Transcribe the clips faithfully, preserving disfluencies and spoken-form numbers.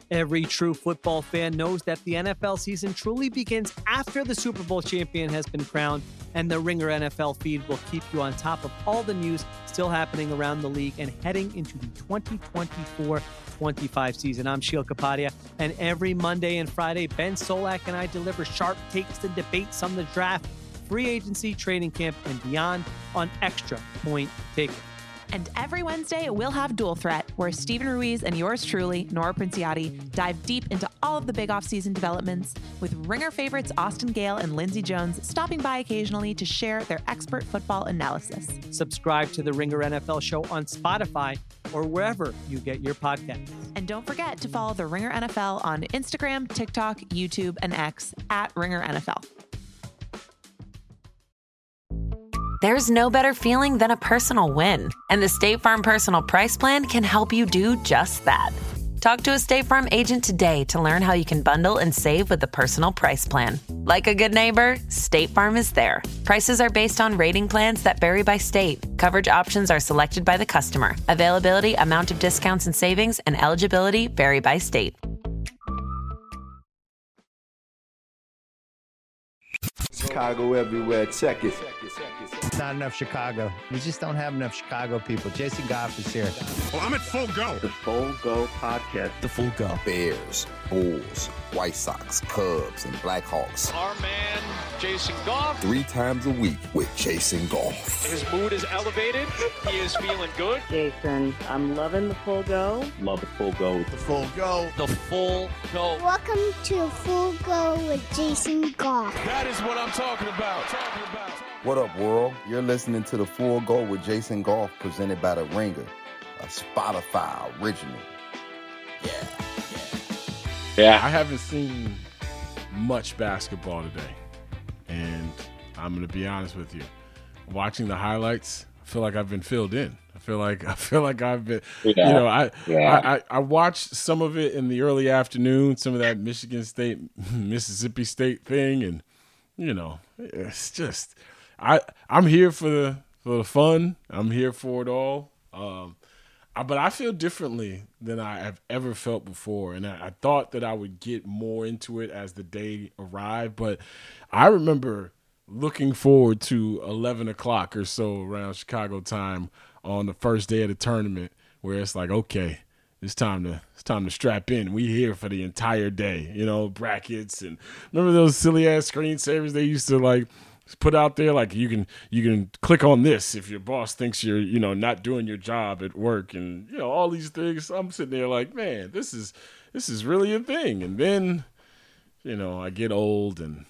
Every true football fan knows that the N F L season truly begins after the Super Bowl champion has been crowned, and the Ringer N F L feed will keep you on top of all the news still happening around the league and heading into the twenty twenty-four twenty-five season. I'm Sheil Kapadia, and every Monday and Friday, Ben Solak and I deliver sharp takes and debates on the draft, free agency, training camp, and beyond on Extra Point Taken. And every Wednesday, we'll have Dual Threat, where Stephen Ruiz and yours truly, Nora Princiati, dive deep into all of the big off-season developments, with Ringer favorites Austin Gale and Lindsey Jones stopping by occasionally to share their expert football analysis. Subscribe to the Ringer N F L show on Spotify or wherever you get your podcasts. And don't forget to follow the Ringer N F L on Instagram, TikTok, YouTube, and X at Ringer N F L. There's no better feeling than a personal win, and the State Farm Personal Price Plan can help you do just that. Talk to a State Farm agent today to learn how you can bundle and save with the Personal Price Plan. Like a good neighbor, State Farm is there. Prices are based on rating plans that vary by state. Coverage options are selected by the customer. Availability, amount of discounts and savings, and eligibility vary by state. Chicago everywhere. Check it. Not enough Chicago. We just don't have enough Chicago people. Jason Goff is here. Well, I'm at Full Go. The Full Go Podcast. The Full Go. Bears, Bulls, White Sox, Cubs, and Blackhawks. Our man, Jason Goff. Three times a week with Jason Goff. His mood is elevated. He is feeling good. Jason, I'm loving the Full Go. Love the Full Go. The Full Go. The Full Go. Welcome to Full Go with Jason Goff. That is what I'm talking about. Talking about. What up, world? You're listening to The Full Go with Jason Goff, presented by The Ringer, a Spotify original. Yeah, yeah. Yeah. I haven't seen much basketball today, and I'm going to be honest with you. Watching the highlights, I feel like I've been filled in. I feel like I feel like I've been, yeah. you know, I, yeah. I, I I watched some of it in the early afternoon, some of that Michigan State, Mississippi State thing, and you know, it's just. I I'm here for the for the fun. I'm here for it all. Um, I, but I feel differently than I have ever felt before, and I, I thought that I would get more into it as the day arrived. But I remember looking forward to eleven o'clock or so around Chicago time on the first day of the tournament, where it's like, okay, it's time to it's time to strap in. We here for the entire day, you know, brackets and remember those silly ass screensavers they used to like. Put out there like you can you can click on this if your boss thinks you're you know not doing your job at work and you know all these things. I'm sitting there like, man, this is this is really a thing. And then you know I get old and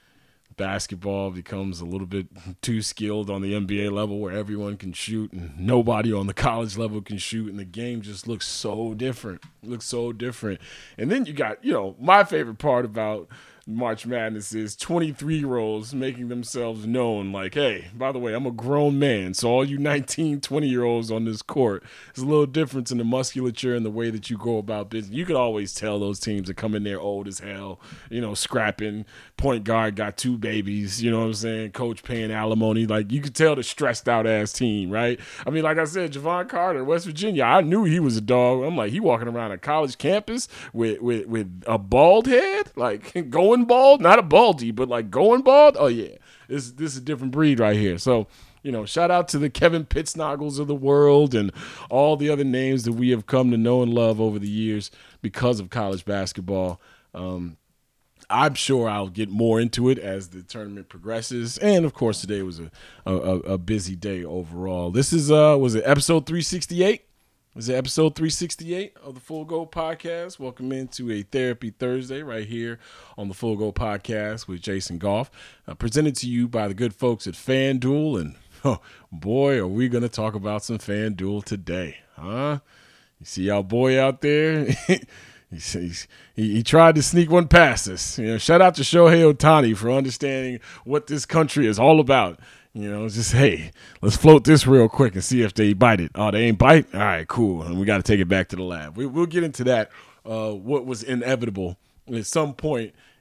basketball becomes a little bit too skilled on the N B A level where everyone can shoot and nobody on the college level can shoot, and the game just looks so different. It looks so different. And then you got you know my favorite part about March Madness is twenty-three-year-olds making themselves known like, hey, by the way, I'm a grown man, so all you nineteen, twenty-year-olds on this court, there's a little difference in the musculature and the way that you go about business. You could always tell those teams that come in there old as hell, you know, scrapping, point guard got two babies, you know what I'm saying, coach paying alimony. Like, you could tell the stressed-out-ass team, right? I mean, like I said, Javon Carter, West Virginia, I knew he was a dog. I'm like, he walking around a college campus with, with, with a bald head? Like, going bald, not a baldy, but like going bald. Oh yeah, this this is a different breed right here. So you know, shout out to the Kevin Pittsnoggles of the world and all the other names that we have come to know and love over the years because of college basketball. Um, I'm sure I'll get more into it as the tournament progresses, and of course, today was a a, a busy day overall. This is uh was it episode three sixty-eight? This is episode three sixty-eight of the Full Go Podcast. Welcome into a Therapy Thursday right here on the Full Go Podcast with Jason Goff, uh, presented to you by the good folks at FanDuel. And oh, boy, are we going to talk about some FanDuel today, huh? You see our boy out there? He's, he's, he, he tried to sneak one past us. You know, shout out to Shohei Ohtani for understanding what this country is all about. You know, just, hey, let's float this real quick and see if they bite it. Oh, they ain't bite? All right, cool. And we got to take it back to the lab. We, we'll get into that, uh, what was inevitable at some point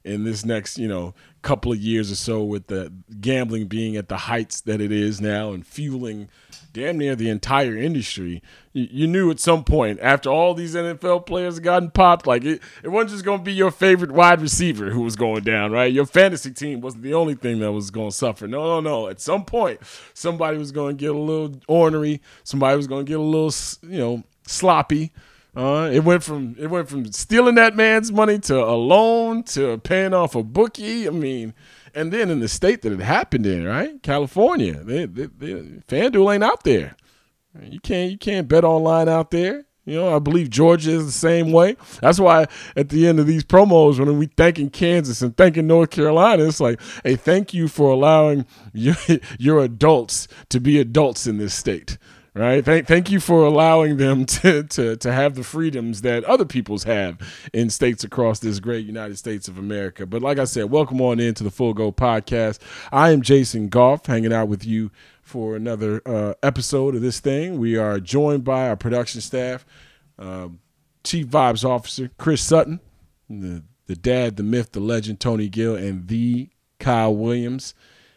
in this next, you know, couple of years or so, with the gambling being at the heights that it is now and fueling damn near the entire industry. You, you knew at some point, after all these N F L players had gotten popped, like it, it wasn't just going to be your favorite wide receiver who was going down, right? Your fantasy team wasn't the only thing that was going to suffer. No, no, no. At some point, somebody was going to get a little ornery. Somebody was going to get a little, you know, sloppy. Uh, it went from it went from stealing that man's money to a loan to paying off a bookie. I mean, and then in the state that it happened in, right, California, they, they, they, FanDuel ain't out there. You can't you can't bet online out there. You know, I believe Georgia is the same way. That's why at the end of these promos, when we thanking Kansas and thanking North Carolina, it's like, hey, thank you for allowing your, your adults to be adults in this state. Right. Thank thank you for allowing them to, to, to have the freedoms that other peoples have in states across this great United States of America. But like I said, welcome on into the Full Go Podcast. I am Jason Goff, hanging out with you for another uh, episode of this thing. We are joined by our production staff, uh, Chief Vibes Officer Chris Sutton, the, the dad, the myth, the legend, Tony Gill, and the Kyle Williams.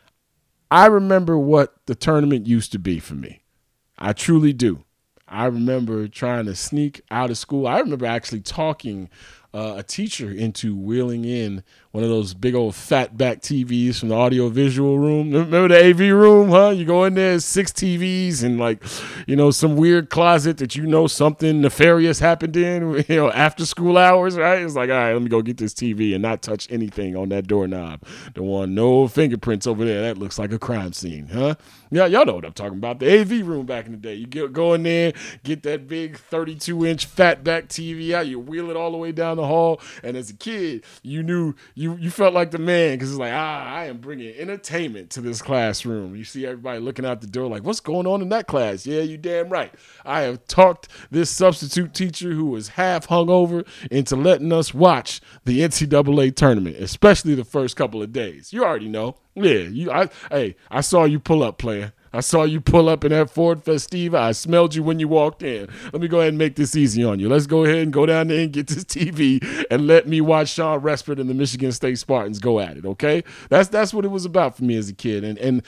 I remember what the tournament used to be for me. I truly do. I remember trying to sneak out of school. I remember actually talking uh, a teacher into wheeling in one of those big old fat back T Vs from the audio visual room. Remember the A V room, huh? You go in there, six T Vs and like, you know, some weird closet that you know something nefarious happened in, you know, after school hours, right? It's like, all right, let me go get this T V and not touch anything on that doorknob. Don't want no fingerprints over there. That looks like a crime scene, huh? Yeah, y'all know what I'm talking about. The A V room back in the day. You get, go in there, get that big thirty-two inch fat back T V out, you wheel it all the way down the hall, and as a kid, you knew you you felt like the man because it's like, ah, I am bringing entertainment to this classroom. You see everybody looking out the door like, what's going on in that class? Yeah, you damn right. I have talked this substitute teacher who was half hungover into letting us watch the N C double A tournament, especially the first couple of days. You already know. Yeah, you. I, hey, I saw you pull up, player. I saw you pull up in that Ford Festiva. I smelled you when you walked in. Let me go ahead and make this easy on you. Let's go ahead and go down there and get this T V and let me watch Sean Respert and the Michigan State Spartans go at it, okay? That's that's what it was about for me as a kid. And and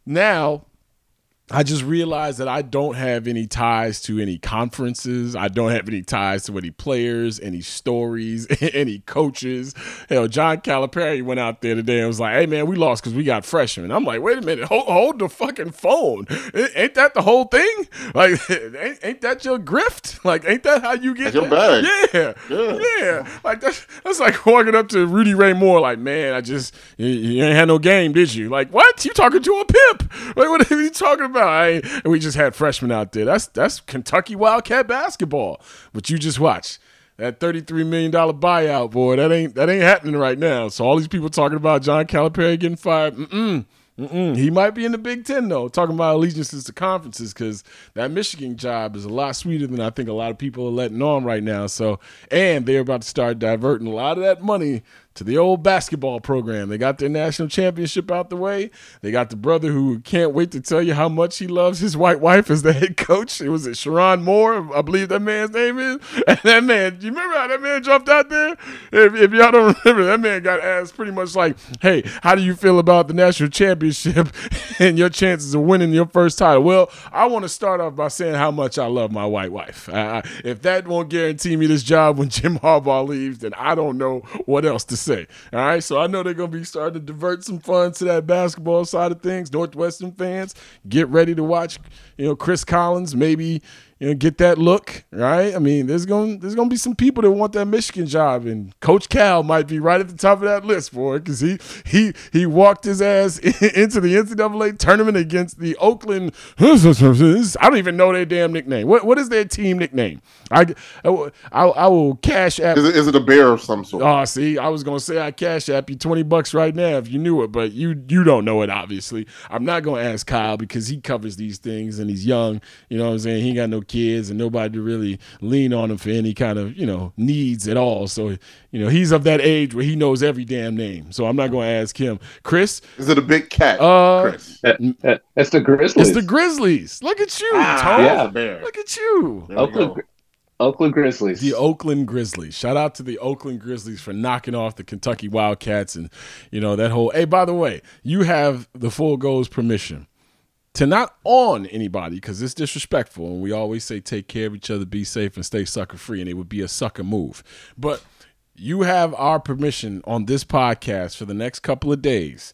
now I just realized that I don't have any ties to any conferences. I don't have any ties to any players, any stories, any coaches. Hell, John Calipari went out there today and was like, hey, man, we lost because we got freshmen. I'm like, wait a minute, hold, hold the fucking phone. Ain't that the whole thing? Like, ain't, ain't that your grift? Like, ain't that how you get your bag? Yeah, yeah. yeah. Like, that's, that's like walking up to Rudy Ray Moore like, man, I just, you, you ain't had no game, did you? Like, what? You talking to a pimp? Like, what are you talking about? I, we just had freshmen out there. That's that's Kentucky Wildcat basketball. But you just watch that thirty-three million dollars buyout, boy. That ain't that ain't happening right now. So all these people talking about John Calipari getting fired. Mm-mm. Mm-mm. He might be in the Big Ten, though, talking about allegiances to conferences, because that Michigan job is a lot sweeter than I think a lot of people are letting on right now. So, and they're about to start diverting a lot of that money to the old basketball program. They got their national championship out the way. They got the brother who can't wait to tell you how much he loves his white wife as the head coach. It was it Sharon Moore, I believe that man's name is. And that man, do you remember how that man jumped out there? If, if y'all don't remember, that man got asked pretty much like, hey, how do you feel about the national championship and your chances of winning your first title? Well, I want to start off by saying how much I love my white wife. Uh, if that won't guarantee me this job when Jim Harbaugh leaves, then I don't know what else to say. All right, so I know they're going to be starting to divert some funds to that basketball side of things. Northwestern fans, get ready to watch, you know, Chris Collins, maybe, you know, get that look, right? I mean, there's going there's going to be some people that want that Michigan job, and Coach Cal might be right at the top of that list for it because he he he walked his ass into the N C double A tournament against the Oakland. I don't even know their damn nickname. What what is their team nickname? I I, I will cash app. Is it, is it a bear of some sort? Oh, see, I was gonna say I cash app you twenty bucks right now if you knew it, but you you don't know it obviously. I'm not gonna ask Kyle because he covers these things and he's young. You know what I'm saying? He ain't got no kids and nobody to really lean on him for any kind of, you know, needs at all. So, you know, he's of that age where he knows every damn name. So I'm not going to ask him. Chris? Is it a big cat, uh, Chris? It's the Grizzlies. It's the Grizzlies. Look at you, ah, Tom. Yeah. Look at you. Oakland, Oakland Grizzlies. The Oakland Grizzlies. Shout out to the Oakland Grizzlies for knocking off the Kentucky Wildcats and, you know, that whole – hey, by the way, you have the Full Go's permission to not on anybody because it's disrespectful, and we always say take care of each other, be safe, and stay sucker-free, and it would be a sucker move. But you have our permission on this podcast for the next couple of days.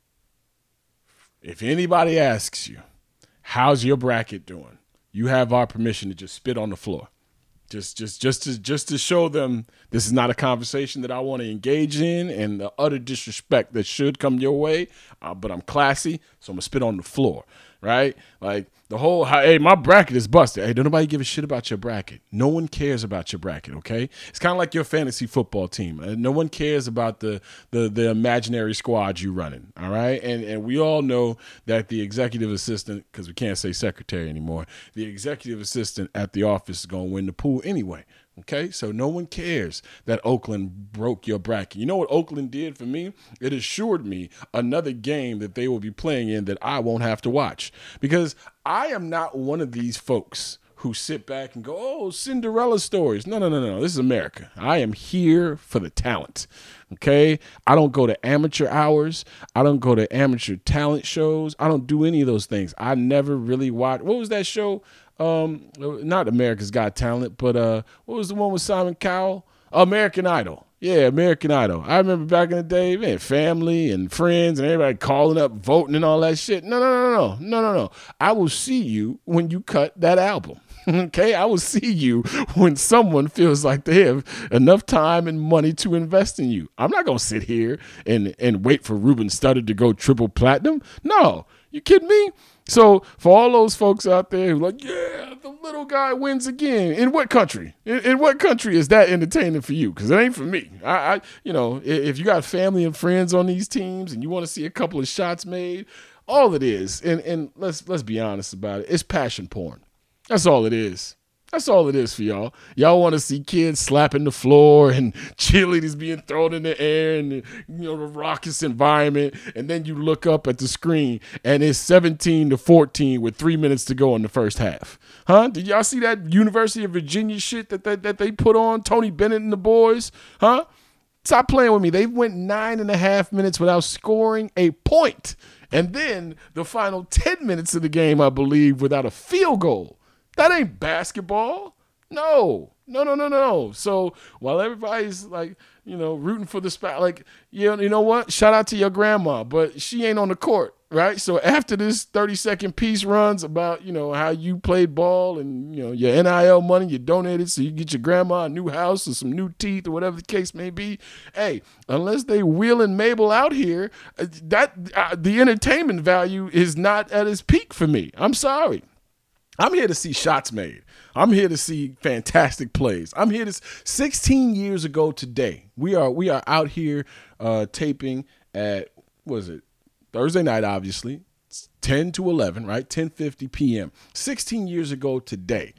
If anybody asks you, how's your bracket doing, you have our permission to just spit on the floor. Just, just, just to, just to show them this is not a conversation that I want to engage in, and the utter disrespect that should come your way. Uh, but I'm classy, so I'm gonna spit on the floor, right? Like the whole, hey, my bracket is busted. Hey, don't nobody give a shit about your bracket. No one cares about your bracket, okay? It's kind of like your fantasy football team. No one cares about the the the imaginary squad you running, all right? And and we all know that the executive assistant, because we can't say secretary anymore, the executive assistant at the office is gonna win the pool anyway. Okay, so no one cares that Oakland broke your bracket. You know what Oakland did for me? It assured me another game that they will be playing in that I won't have to watch. Because I am not one of these folks who sit back and go, oh, Cinderella stories. No, no, no, no. This is America. I am here for the talent. Okay? I don't go to amateur hours. I don't go to amateur talent shows. I don't do any of those things. I never really watch. What was that show? Um, not America's Got Talent, but uh, what was the one with Simon Cowell? American Idol. Yeah, American Idol. I remember back in the day, man, family and friends and everybody calling up, voting and all that shit. No, no, no, no, no, no, no. I will see you when you cut that album. Okay, I will see you when someone feels like they have enough time and money to invest in you. I'm not gonna sit here and and wait for Ruben Studdard to go triple platinum. No, you kidding me? So for all those folks out there who are like, yeah, the little guy wins again. In what country? In, in what country is that entertaining for you? Because it ain't for me. I, I, you know, if you got family and friends on these teams and you want to see a couple of shots made, all it is, and and let's let's be honest about it, it's passion porn. That's all it is. That's all it is for y'all. Y'all want to see kids slapping the floor and cheerleaders being thrown in the air and, you know, the raucous environment. And then you look up at the screen and it's seventeen to fourteen with three minutes to go in the first half. Huh? Did y'all see that University of Virginia shit that they, that they put on? Tony Bennett and the boys? Huh? Stop playing with me. They went nine and a half minutes without scoring a point. And then the final ten minutes of the game, I believe, without a field goal. That ain't basketball. No, no, no, no, no. So while everybody's like, you know, rooting for the spot, like, you know, you know what? Shout out to your grandma, but she ain't on the court, right? So after this thirty second piece runs about, you know, how you played ball and, you know, your N I L money you donated so you get your grandma a new house or some new teeth or whatever the case may be. Hey, unless they wheeling Mabel out here, that uh, the entertainment value is not at its peak for me. I'm sorry. I'm here to see shots made. I'm here to see fantastic plays. I'm here to sixteen years ago today. We are we are out here uh, taping at, what was it, Thursday night, obviously. It's ten to eleven, right? ten fifty p.m. sixteen years ago today,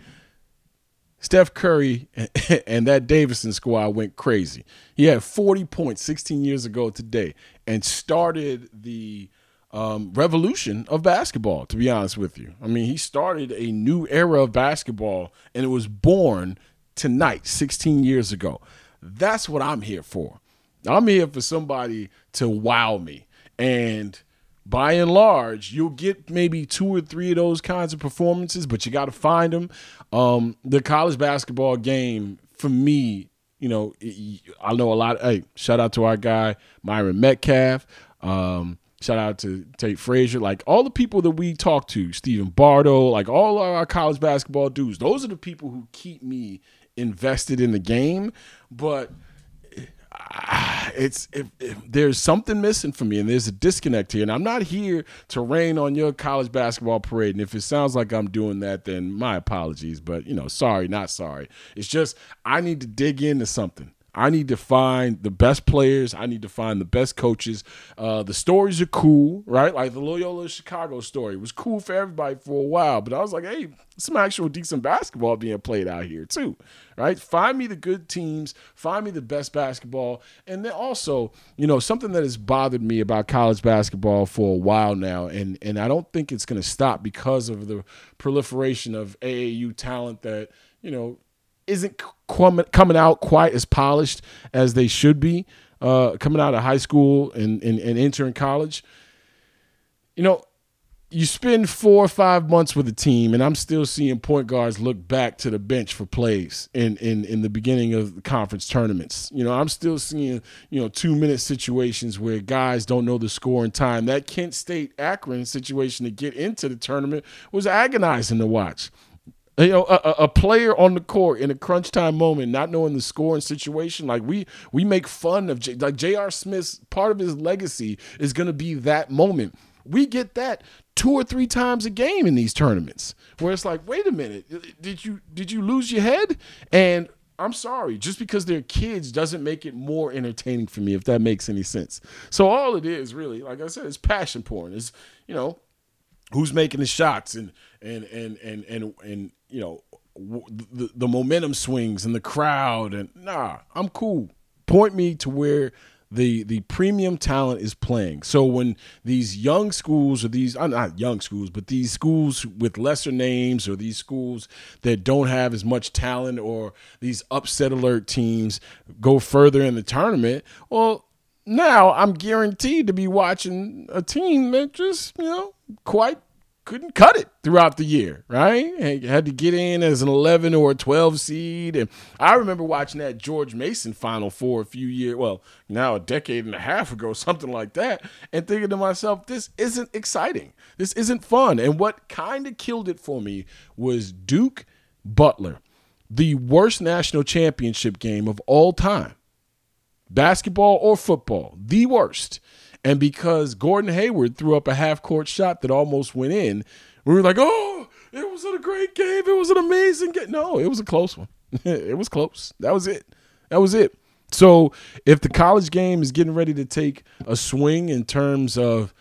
Steph Curry and that Davidson squad went crazy. He had forty points sixteen years ago today and started the Um, revolution of basketball, to be honest with you. I mean, he started a new era of basketball, and it was born tonight, sixteen years ago. That's what I'm here for. I'm here for somebody to wow me. And by and large, you'll get maybe two or three of those kinds of performances, but you got to find them. Um, the college basketball game, for me, you know, I know a lot. Hey, shout out to our guy, Myron Metcalf. Um, Shout out to Tate Frazier, like all the people that we talk to, Stephen Bardo, like all our college basketball dudes. Those are the people who keep me invested in the game. But uh, it's if, if there's something missing for me, and there's a disconnect here. And I'm not here to rain on your college basketball parade. And if it sounds like I'm doing that, then my apologies. But, you know, sorry, not sorry. It's just I need to dig into something. I need to find the best players. I need to find the best coaches. Uh, the stories are cool, right? Like the Loyola Chicago story was cool for everybody for a while. But I was like, hey, some actual decent basketball being played out here too, right? Find me the good teams. Find me the best basketball. And then also, you know, something that has bothered me about college basketball for a while now, and, and I don't think it's going to stop because of the proliferation of A A U talent that, you know, isn't coming out quite as polished as they should be uh, coming out of high school and, and, and entering college. You know, you spend four or five months with a team, and I'm still seeing point guards look back to the bench for plays in, in, in the beginning of the conference tournaments. You know, I'm still seeing, you know, two-minute situations where guys don't know the score in time. That Kent State-Akron situation to get into the tournament was agonizing to watch. You know, a, a player on the court in a crunch time moment, not knowing the score and situation, like we we make fun of, J, like J R. Smith's, part of his legacy is going to be that moment. We get that two or three times a game in these tournaments where it's like, wait a minute, did you did you lose your head? And I'm sorry, just because they're kids doesn't make it more entertaining for me, if that makes any sense. So all it is really, like I said, is passion porn. Is, you know, who's making the shots and and and and and, and you know, the, the momentum swings and the crowd. And nah, I'm cool. Point me to where the the premium talent is playing. So when these young schools or these, not young schools, but these schools with lesser names or these schools that don't have as much talent or these upset alert teams go further in the tournament, well, now I'm guaranteed to be watching a team that just, you know, quite couldn't cut it throughout the year, right? And had to get in as an eleven or a twelve seed. And I remember watching that George Mason Final Four a few years, well, now a decade and a half ago, something like that, and thinking to myself, this isn't exciting. This isn't fun. And what kind of killed it for me was Duke Butler, the worst national championship game of all time. Basketball or football, the worst. And because Gordon Hayward threw up a half-court shot that almost went in, we were like, oh, it was a great game. It was an amazing game. No, it was a close one. It was close. That was it. That was it. So if the college game is getting ready to take a swing in terms of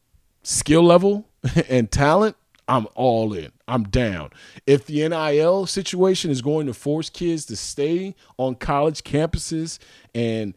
skill level and talent, I'm all in. I'm down. If the N I L situation is going to force kids to stay on college campuses and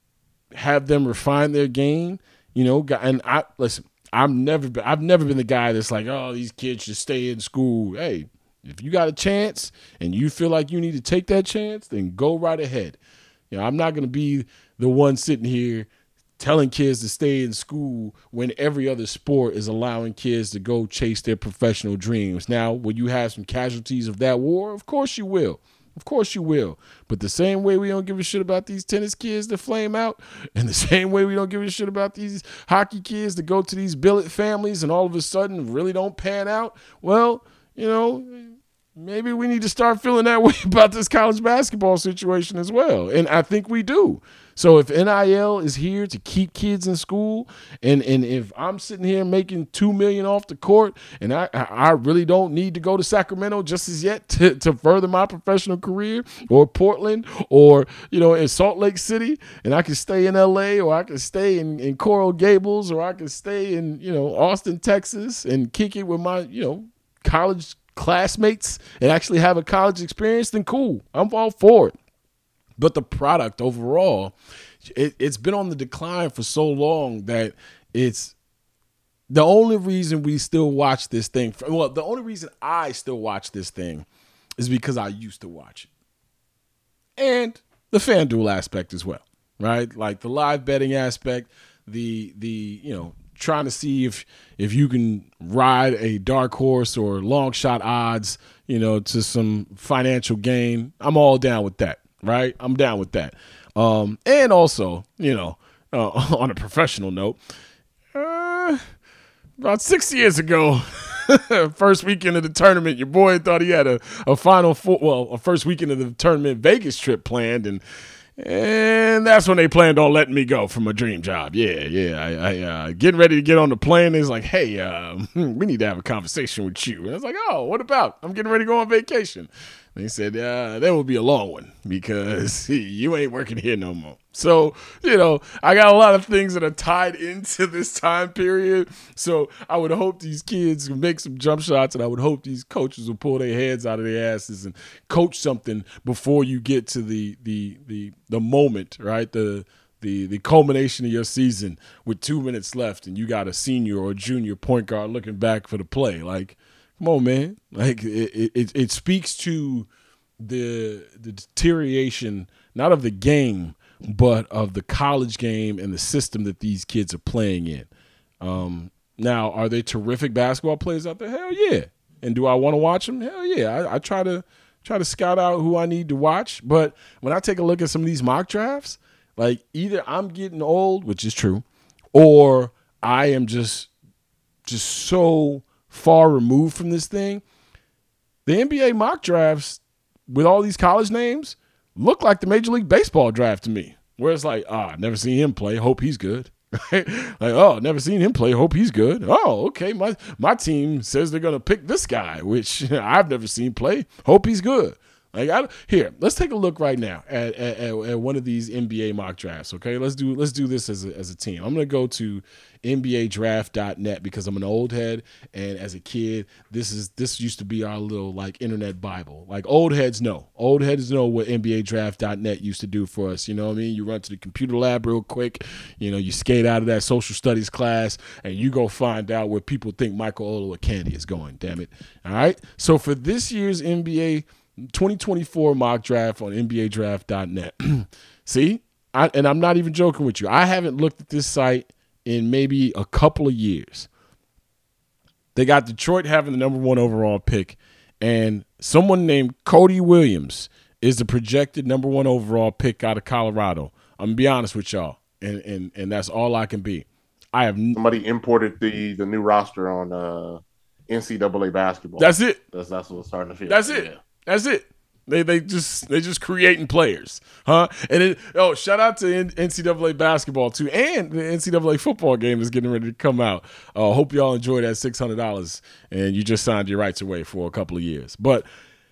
have them refine their game, you know, and I listen, I'm never been, I've never been the guy that's like, oh, these kids should stay in school. Hey, if you got a chance and you feel like you need to take that chance, then go right ahead. You know, I'm not going to be the one sitting here telling kids to stay in school when every other sport is allowing kids to go chase their professional dreams. Now, will you have some casualties of that war? Of course you will. Of course you will. But the same way we don't give a shit about these tennis kids that flame out, and the same way we don't give a shit about these hockey kids that go to these billet families and all of a sudden really don't pan out, well, you know, maybe we need to start feeling that way about this college basketball situation as well. And I think we do. So if N I L is here to keep kids in school, and, and if I'm sitting here making two million dollars off the court, and I I really don't need to go to Sacramento just as yet to, to further my professional career, or Portland, or, you know, in Salt Lake City, and I can stay in L A, or I can stay in, in Coral Gables, or I can stay in, you know, Austin, Texas, and kick it with my, you know, college classmates and actually have a college experience, then cool. I'm all for it. But the product overall, it, it's been on the decline for so long that it's the only reason we still watch this thing. Well, the only reason I still watch this thing is because I used to watch it. And the FanDuel aspect as well, right? Like the live betting aspect, the, the you know, trying to see if if you can ride a dark horse or long shot odds, you know, to some financial gain. I'm all down with that. Right? I'm down with that. Um, and also, you know, uh, on a professional note, uh, about six years ago, first weekend of the tournament, your boy thought he had a, a final four, well, a first weekend of the tournament Vegas trip planned, and and that's when they planned on letting me go from a dream job. Yeah, yeah. I, I uh, getting ready to get on the plane. It's like, hey, uh, we need to have a conversation with you. And I was like, oh, what about? I'm getting ready to go on vacation. They said, uh, that will be a long one because you ain't working here no more. So, you know, I got a lot of things that are tied into this time period. So I would hope these kids can make some jump shots, and I would hope these coaches will pull their heads out of their asses and coach something before you get to the the the the moment, right? The the the culmination of your season with two minutes left, and you got a senior or a junior point guard looking back for the play. Like, come on, man. Like, it, it, it speaks to the the deterioration, not of the game, but of the college game and the system that these kids are playing in. Um, now, are they terrific basketball players out there? Hell yeah. And do I want to watch them? Hell yeah. I, I try to try to scout out who I need to watch. But when I take a look at some of these mock drafts, like either I'm getting old, which is true, or I am just just so far removed from this thing. The N B A mock drafts with all these college names look like the Major League Baseball draft to me, where it's like, ah, never seen him play, hope he's good. Like, oh, never seen him play, hope he's good. Oh, okay, my my team says they're going to pick this guy, which I've never seen play, hope he's good. Like, I, here, let's take a look right now at, at, at one of these N B A mock drafts. Okay, let's do let's do this as a, as a team. I'm gonna go to N B A draft dot net because I'm an old head, and as a kid, this is this used to be our little like internet Bible. Like old heads know, old heads know what N B A draft dot net used to do for us. You know what I mean? You run to the computer lab real quick. You know, you skate out of that social studies class, and you go find out where people think Michael Olowokandi is going. Damn it! All right. So for this year's N B A twenty twenty-four mock draft on N B A draft dot net. See, I, and I'm not even joking with you. I haven't looked at this site in maybe a couple of years. They got Detroit having the number one overall pick, and someone named Cody Williams is the projected number one overall pick out of Colorado. I'm gonna be honest with y'all, and and and that's all I can be. I have n- somebody imported the the new roster on uh, N C double A basketball. That's it. That's that's what's starting to feel. That's it. Yeah. That's it. They they just they just creating players, huh? And it, oh, shout out to N C double A basketball too, and the N C double A football game is getting ready to come out. Uh, hope y'all enjoy that six hundred dollars, and you just signed your rights away for a couple of years. But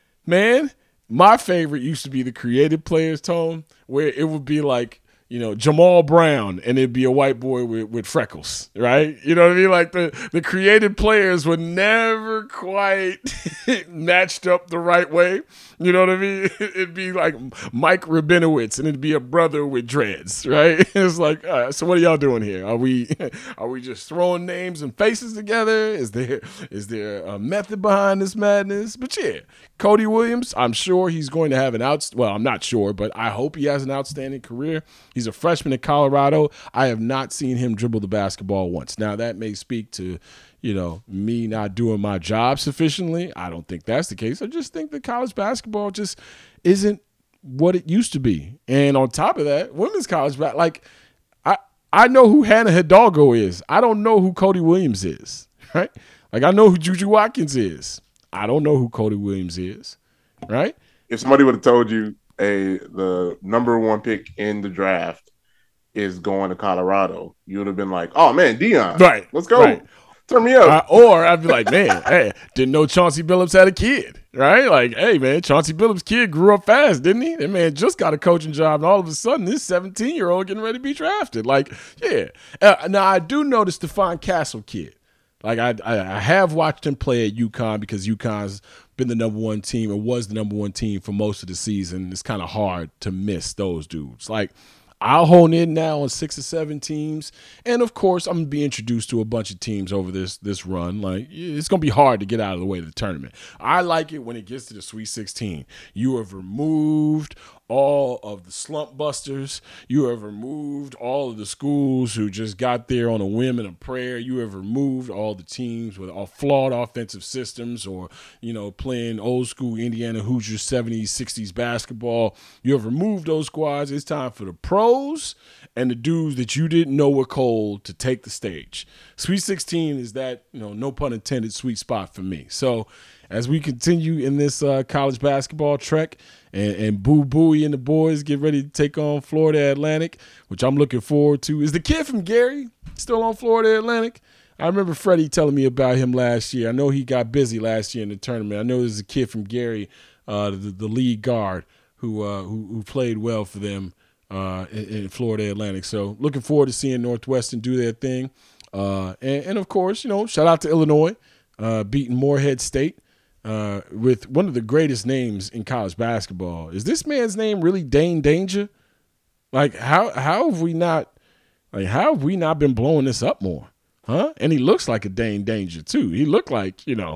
man, my favorite used to be the creative players, Tone, where it would be like, you know, Jamal Brown, and it'd be a white boy with, with freckles, right? You know what I mean? Like the, the creative players were never quite matched up the right way. You know what I mean? It'd be like Mike Rabinowitz, and it'd be a brother with dreads, right? It's like, all right, so what are y'all doing here? Are we are we just throwing names and faces together? Is there is there a method behind this madness? But yeah, Cody Williams, I'm sure he's going to have an out. Well, I'm not sure, but I hope he has an outstanding career. He's a freshman at Colorado. I have not seen him dribble the basketball once. Now, that may speak to, you know, me not doing my job sufficiently. I don't think that's the case. I just think that college basketball just isn't what it used to be. And on top of that, women's college, like, I, I know who Hannah Hidalgo is. I don't know who Cody Williams is, right? Like, I know who Juju Watkins is. I don't know who Cody Williams is, right? If somebody would have told you, A, the number one pick in the draft is going to Colorado, you would have been like, oh, man, Dion. Right. Let's go. Right. Turn me up. Uh, or I'd be like, man, hey, didn't know Chauncey Billups had a kid, right? Like, hey, man, Chauncey Billups' kid grew up fast, didn't he? That man just got a coaching job, and all of a sudden, this seventeen-year-old getting ready to be drafted. Like, yeah. Uh, now, I do know the Stephon Castle kid. Like, I, I I have watched him play at UConn because UConn's been the number one team or was the number one team for most of the season. It's kind of hard to miss those dudes. Like, I'll hone in now on six or seven teams. And, of course, I'm going to be introduced to a bunch of teams over this this run. Like, it's going to be hard to get out of the way of the tournament. I like it when it gets to the Sweet sixteen. You have removed all of the slump busters. You have removed all of the schools who just got there on a whim and a prayer. You have removed all the teams with all flawed offensive systems or, you know, playing old school Indiana Hoosiers seventies, sixties basketball. You have removed those squads. It's time for the pros and the dudes that you didn't know were cold to take the stage. Sweet sixteen is that, you know, no pun intended, sweet spot for me. So as we continue in this uh, college basketball trek, and, and Boo Buie and the boys get ready to take on Florida Atlantic, which I'm looking forward to. Is the kid from Gary still on Florida Atlantic? I remember Freddie telling me about him last year. I know he got busy last year in the tournament. I know there's a kid from Gary, uh, the, the lead guard, who, uh, who who played well for them uh, in, in Florida Atlantic. So looking forward to seeing Northwestern do their thing. Uh, and, and, of course, you know, shout out to Illinois, uh, beating Morehead State. Uh, with one of the greatest names in college basketball. Is this man's name really Dane Danger? Like, how how have we not like how have we not been blowing this up more? Huh? And he looks like a Dane Danger too. He looked like, you know,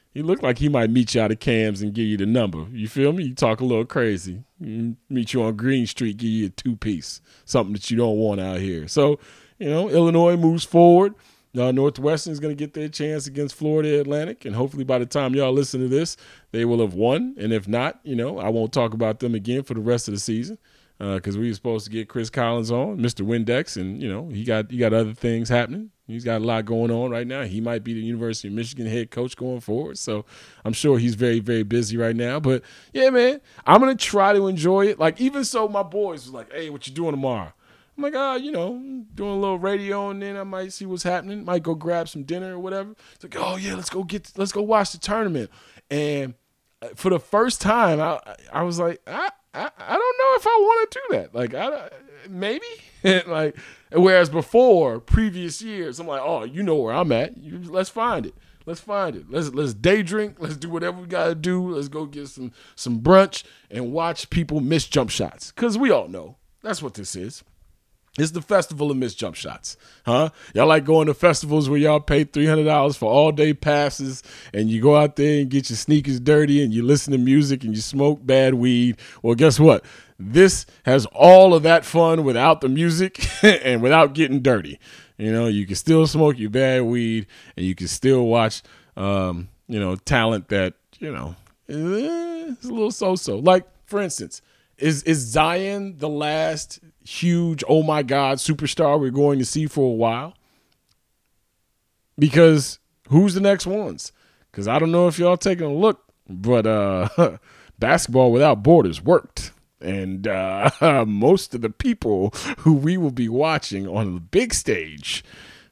He looked like he might meet you out of Cam's and give you the number. You feel me? You talk a little crazy. Meet you on Green Street, give you a two-piece, something that you don't want out here. So, you know, Illinois moves forward. Uh, Northwestern is going to get their chance against Florida Atlantic, and hopefully by the time y'all listen to this, they will have won. And if not, you know, I won't talk about them again for the rest of the season because uh, we were supposed to get Chris Collins on, Mister Windex, and, you know, he got he got other things happening. He's got a lot going on right now. He might be the University of Michigan head coach going forward. So I'm sure he's very, very busy right now. But, yeah, man, I'm going to try to enjoy it. Like, even so, my boys was like, hey, what you doing tomorrow? I'm like, ah, oh, you know, doing a little radio, and then I might see what's happening. Might go grab some dinner or whatever. It's like, oh, yeah, let's go get, let's go watch the tournament. And for the first time, I I was like, I, I, I don't know if I want to do that. Like, I maybe. Like, whereas before, previous years, I'm like, oh, you know where I'm at. You, let's find it. Let's find it. Let's let's day drink. Let's do whatever we gotta do. Let's go get some some brunch and watch people miss jump shots. Cause we all know that's what this is. It's the festival of missed jump shots, huh? Y'all like going to festivals where y'all pay three hundred dollars for all-day passes and you go out there and get your sneakers dirty and you listen to music and you smoke bad weed. Well, guess what? This has all of that fun without the music and without getting dirty. You know, you can still smoke your bad weed and you can still watch, um, you know, talent that, you know, is a little so-so. Like, for instance, is is Zion the last huge, oh my God, superstar we're going to see for a while? Because who's the next ones? Because I don't know if y'all taking a look, but uh, Basketball Without Borders worked. And uh, most of the people who we will be watching on the big stage,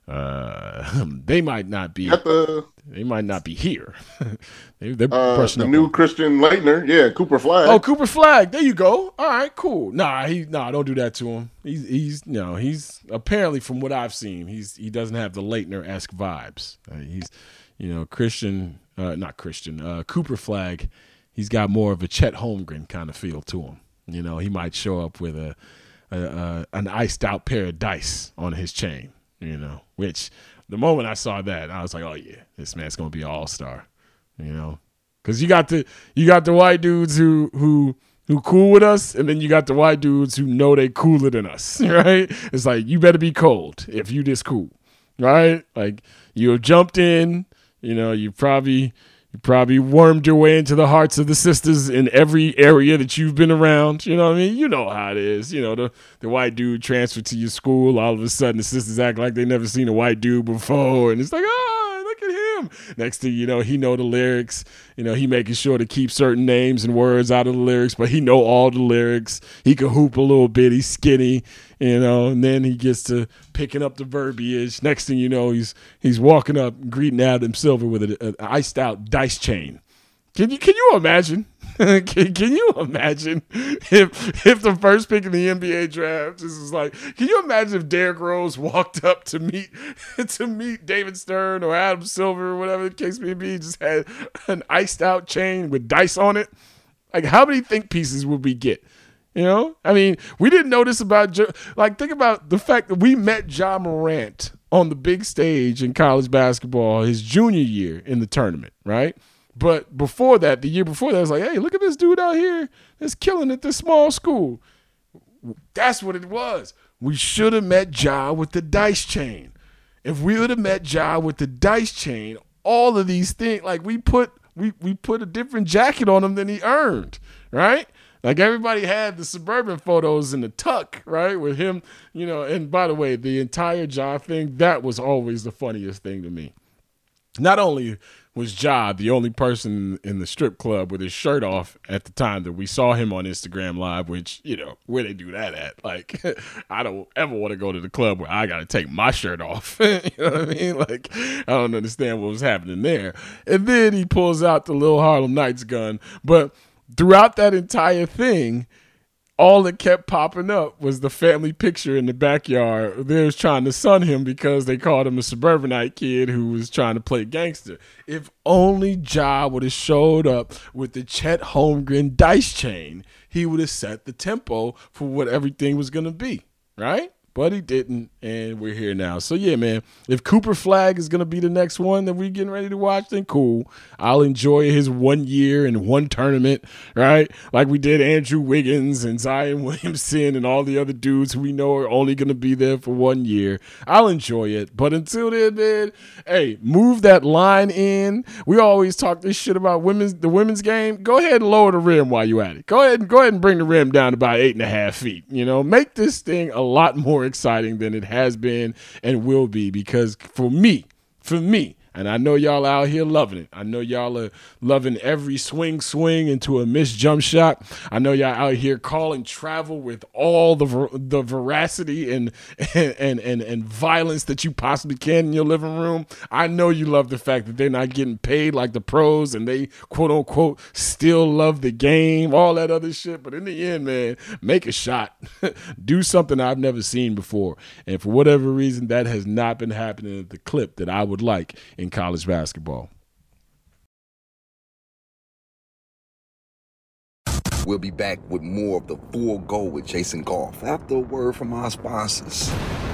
uh, they might not be. The, they might not be here. they, they're uh, brushing the up new on. Christian Laettner, yeah, Cooper Flag. Oh, Cooper Flag. There you go. All right, cool. Nah, he nah, don't do that to him. He's he's no, he's apparently from what I've seen, he's he doesn't have the Laettner-esque vibes. Uh, he's you know Christian, uh, not Christian. Uh, Cooper Flag. He's got more of a Chet Holmgren kind of feel to him. You know, he might show up with a, a, a an iced out pair of dice on his chain, you know, which the moment I saw that, I was like, oh, yeah, this man's going to be an all-star, you know, because you got the you got the white dudes who who who cool with us, and then you got the white dudes who know they cooler than us, right? It's like, you better be cold if you this cool, right? Like, you have jumped in, you know, you probably – You probably wormed your way into the hearts of the sisters in every area that you've been around. You know what I mean? You know how it is. You know, the, the white dude transferred to your school. All of a sudden, the sisters act like they never seen a white dude before. And it's like, oh, look at him. Next thing you know, he know the lyrics. You know, he making sure to keep certain names and words out of the lyrics, but he know all the lyrics. He can hoop a little bit. He's skinny, you know, and then he gets to picking up the verbiage. Next thing you know, he's he's walking up, greeting Adam Silver with an iced out dice chain. Can you can you imagine? can, can you imagine if if the first pick in the N B A draft this is like? Can you imagine if Derrick Rose walked up to meet to meet David Stern or Adam Silver or whatever the case may be, just had an iced out chain with dice on it? Like, how many think pieces would we get? You know, I mean, we didn't know this about, like, think about the fact that we met Ja Morant on the big stage in college basketball his junior year in the tournament, right? But before that, the year before that, I was like, hey, look at this dude out here that's killing at this small school. That's what it was. We should have met Ja with the dice chain. If we would have met Ja with the dice chain, all of these things, like we put we we put a different jacket on him than he earned, right? Like, everybody had the Suburban photos in the tuck, right, with him, you know. And by the way, the entire Ja thing, that was always the funniest thing to me. Not only was Ja the only person in the strip club with his shirt off at the time that we saw him on Instagram Live, which, you know, where they do that at? Like, I don't ever want to go to the club where I got to take my shirt off. You know what I mean? Like, I don't understand what was happening there. And then he pulls out the little Harlem Nights gun. But throughout that entire thing, all that kept popping up was the family picture in the backyard. They was trying to sun him because they called him a suburbanite kid who was trying to play gangster. If only Ja would have showed up with the Chet Holmgren dice chain, he would have set the tempo for what everything was going to be, right? but he didn't, and we're here now. So, yeah, man, if Cooper Flagg is going to be the next one that we're getting ready to watch, then cool. I'll enjoy his one year and one tournament, right? Like we did Andrew Wiggins and Zion Williamson and all the other dudes who we know are only going to be there for one year. I'll enjoy it. But until then, man, hey, move that line in. We always talk this shit about women's the women's game. Go ahead and lower the rim while you're at it. Go ahead and go ahead and bring the rim down about eight and a half feet. You know, make this thing a lot more exciting than it has been and will be, because for me, for me, and I know y'all out here loving it. I know y'all are loving every swing swing into a missed jump shot. I know y'all out here calling travel with all the ver- the veracity and, and and and violence that you possibly can in your living room. I know you love the fact that they're not getting paid like the pros and they quote unquote still love the game, all that other shit. But in the end, man, make a shot. Do something I've never seen before. And for whatever reason, that has not been happening at the clip that I would like in college basketball. We'll be back with more of the Full Go with Jason Goff after a word from our sponsors.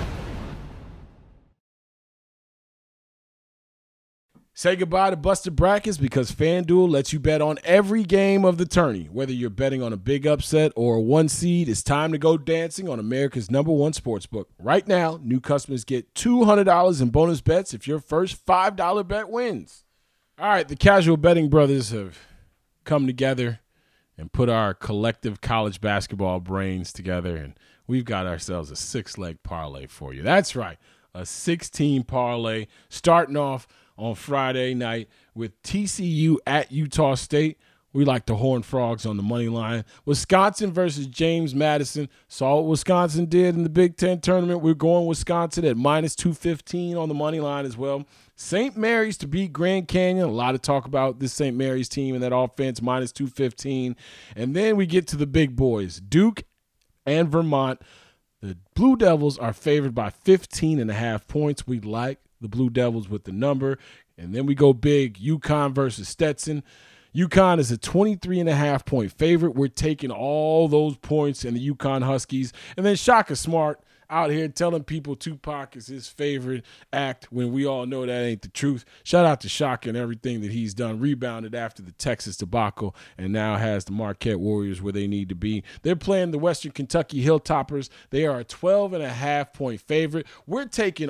Say goodbye to busted brackets, because FanDuel lets you bet on every game of the tourney. Whether you're betting on a big upset or a one seed, it's time to go dancing on America's number one sportsbook. Right now, new customers get two hundred dollars in bonus bets if your first five dollar bet wins. All right, the Casual Betting Brothers have come together and put our collective college basketball brains together, and we've got ourselves a six-leg parlay for you. That's right, a six-team parlay starting off on Friday night with T C U at Utah State. We like the Horned Frogs on the money line. Wisconsin versus James Madison. Saw what Wisconsin did in the Big Ten tournament. We're going Wisconsin at minus two fifteen on the money line as well. Saint Mary's to beat Grand Canyon. A lot of talk about this Saint Mary's team and that offense, minus two fifteen. And then we get to the big boys, Duke and Vermont. The Blue Devils are favored by fifteen and a half points. We like the Blue Devils with the number. And then we go big, UConn versus Stetson. UConn is a twenty-three and a half point favorite. We're taking all those points in the UConn Huskies. And then Shaka Smart out here telling people Tupac is his favorite act when we all know that ain't the truth. Shout out to Shaka and everything that he's done. Rebounded after the Texas debacle and now has the Marquette Warriors where they need to be. They're playing the Western Kentucky Hilltoppers. They are a twelve and a half point favorite. We're taking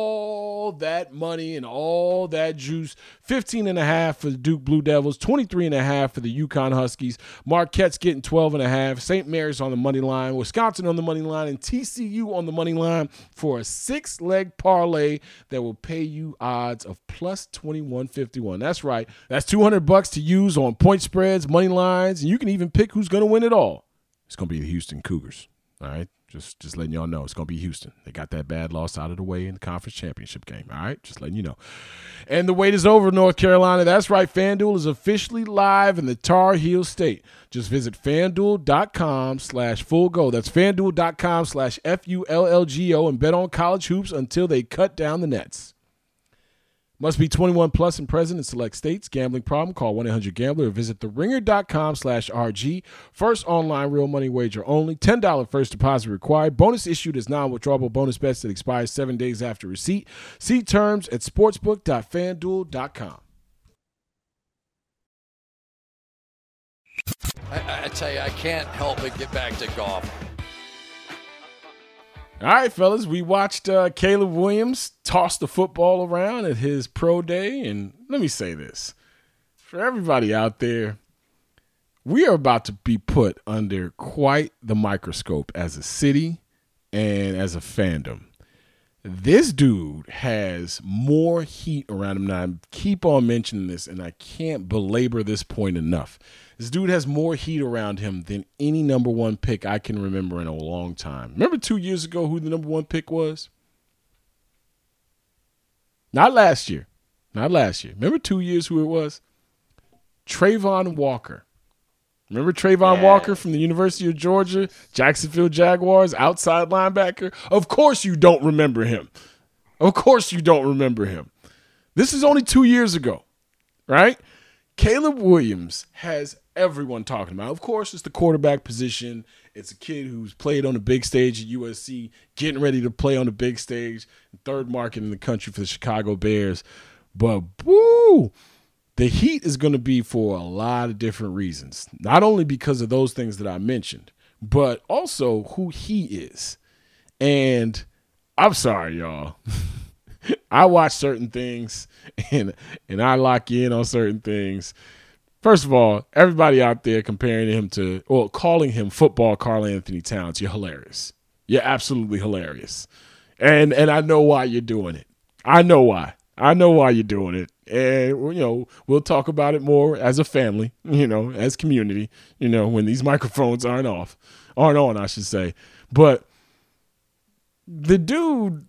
all that money and all that juice. fifteen and a half for the Duke Blue Devils, twenty-three and a half for the UConn Huskies. Marquette's getting twelve and a half. Saint Mary's on the money line. Wisconsin on the money line, and T C U on the money line for a six-leg parlay that will pay you odds of plus twenty-one fifty-one. That's right. That's two hundred bucks to use on point spreads, money lines, and you can even pick who's going to win it all. It's going to be the Houston Cougars. All right? Just just letting y'all know it's going to be Houston. They got that bad loss out of the way in the conference championship game. All right? Just letting you know. And the wait is over, North Carolina. That's right. FanDuel is officially live in the Tar Heel State. Just visit FanDuel.com slash full go. That's FanDuel.com slash F U L L G O and bet on college hoops until they cut down the nets. Must be twenty-one plus and present in select states. Gambling problem? Call one eight hundred gambler or visit theringer.com slash RG. First online real money wager only. ten dollars first deposit required. Bonus issued as non-withdrawable bonus bets that expires seven days after receipt. See terms at sportsbook dot fan duel dot com. I, I tell you, I can't help but get back to golf. All right, fellas, we watched uh, Caleb Williams toss the football around at his pro day. And let me say this. For everybody out there, we are about to be put under quite the microscope as a city and as a fandom. This dude has more heat around him. Now, I keep on mentioning this, and I can't belabor this point enough. This dude has more heat around him than any number one pick I can remember in a long time. Remember two years ago who the number one pick was? Not last year. Not last year. Remember two years who it was? Trayvon Walker. Remember Trayvon yeah. Walker from the University of Georgia, Jacksonville Jaguars, outside linebacker? Of course you don't remember him. Of course you don't remember him. This is only two years ago, right? Caleb Williams has everyone talking about. Of course, it's the quarterback position. It's a kid who's played on the big stage at U S C, getting ready to play on the big stage, third market in the country for the Chicago Bears. But, woo, the heat is going to be for a lot of different reasons, not only because of those things that I mentioned, but also who he is. And I'm sorry, y'all. I watch certain things and and I lock in on certain things. First of all, everybody out there comparing him to, or calling him football Karl Anthony Towns, you're hilarious. You're absolutely hilarious. And and I know why you're doing it. I know why. I know why you're doing it. And, you know, we'll talk about it more as a family, you know, as community, you know, when these microphones aren't off, aren't on, I should say. But the dude,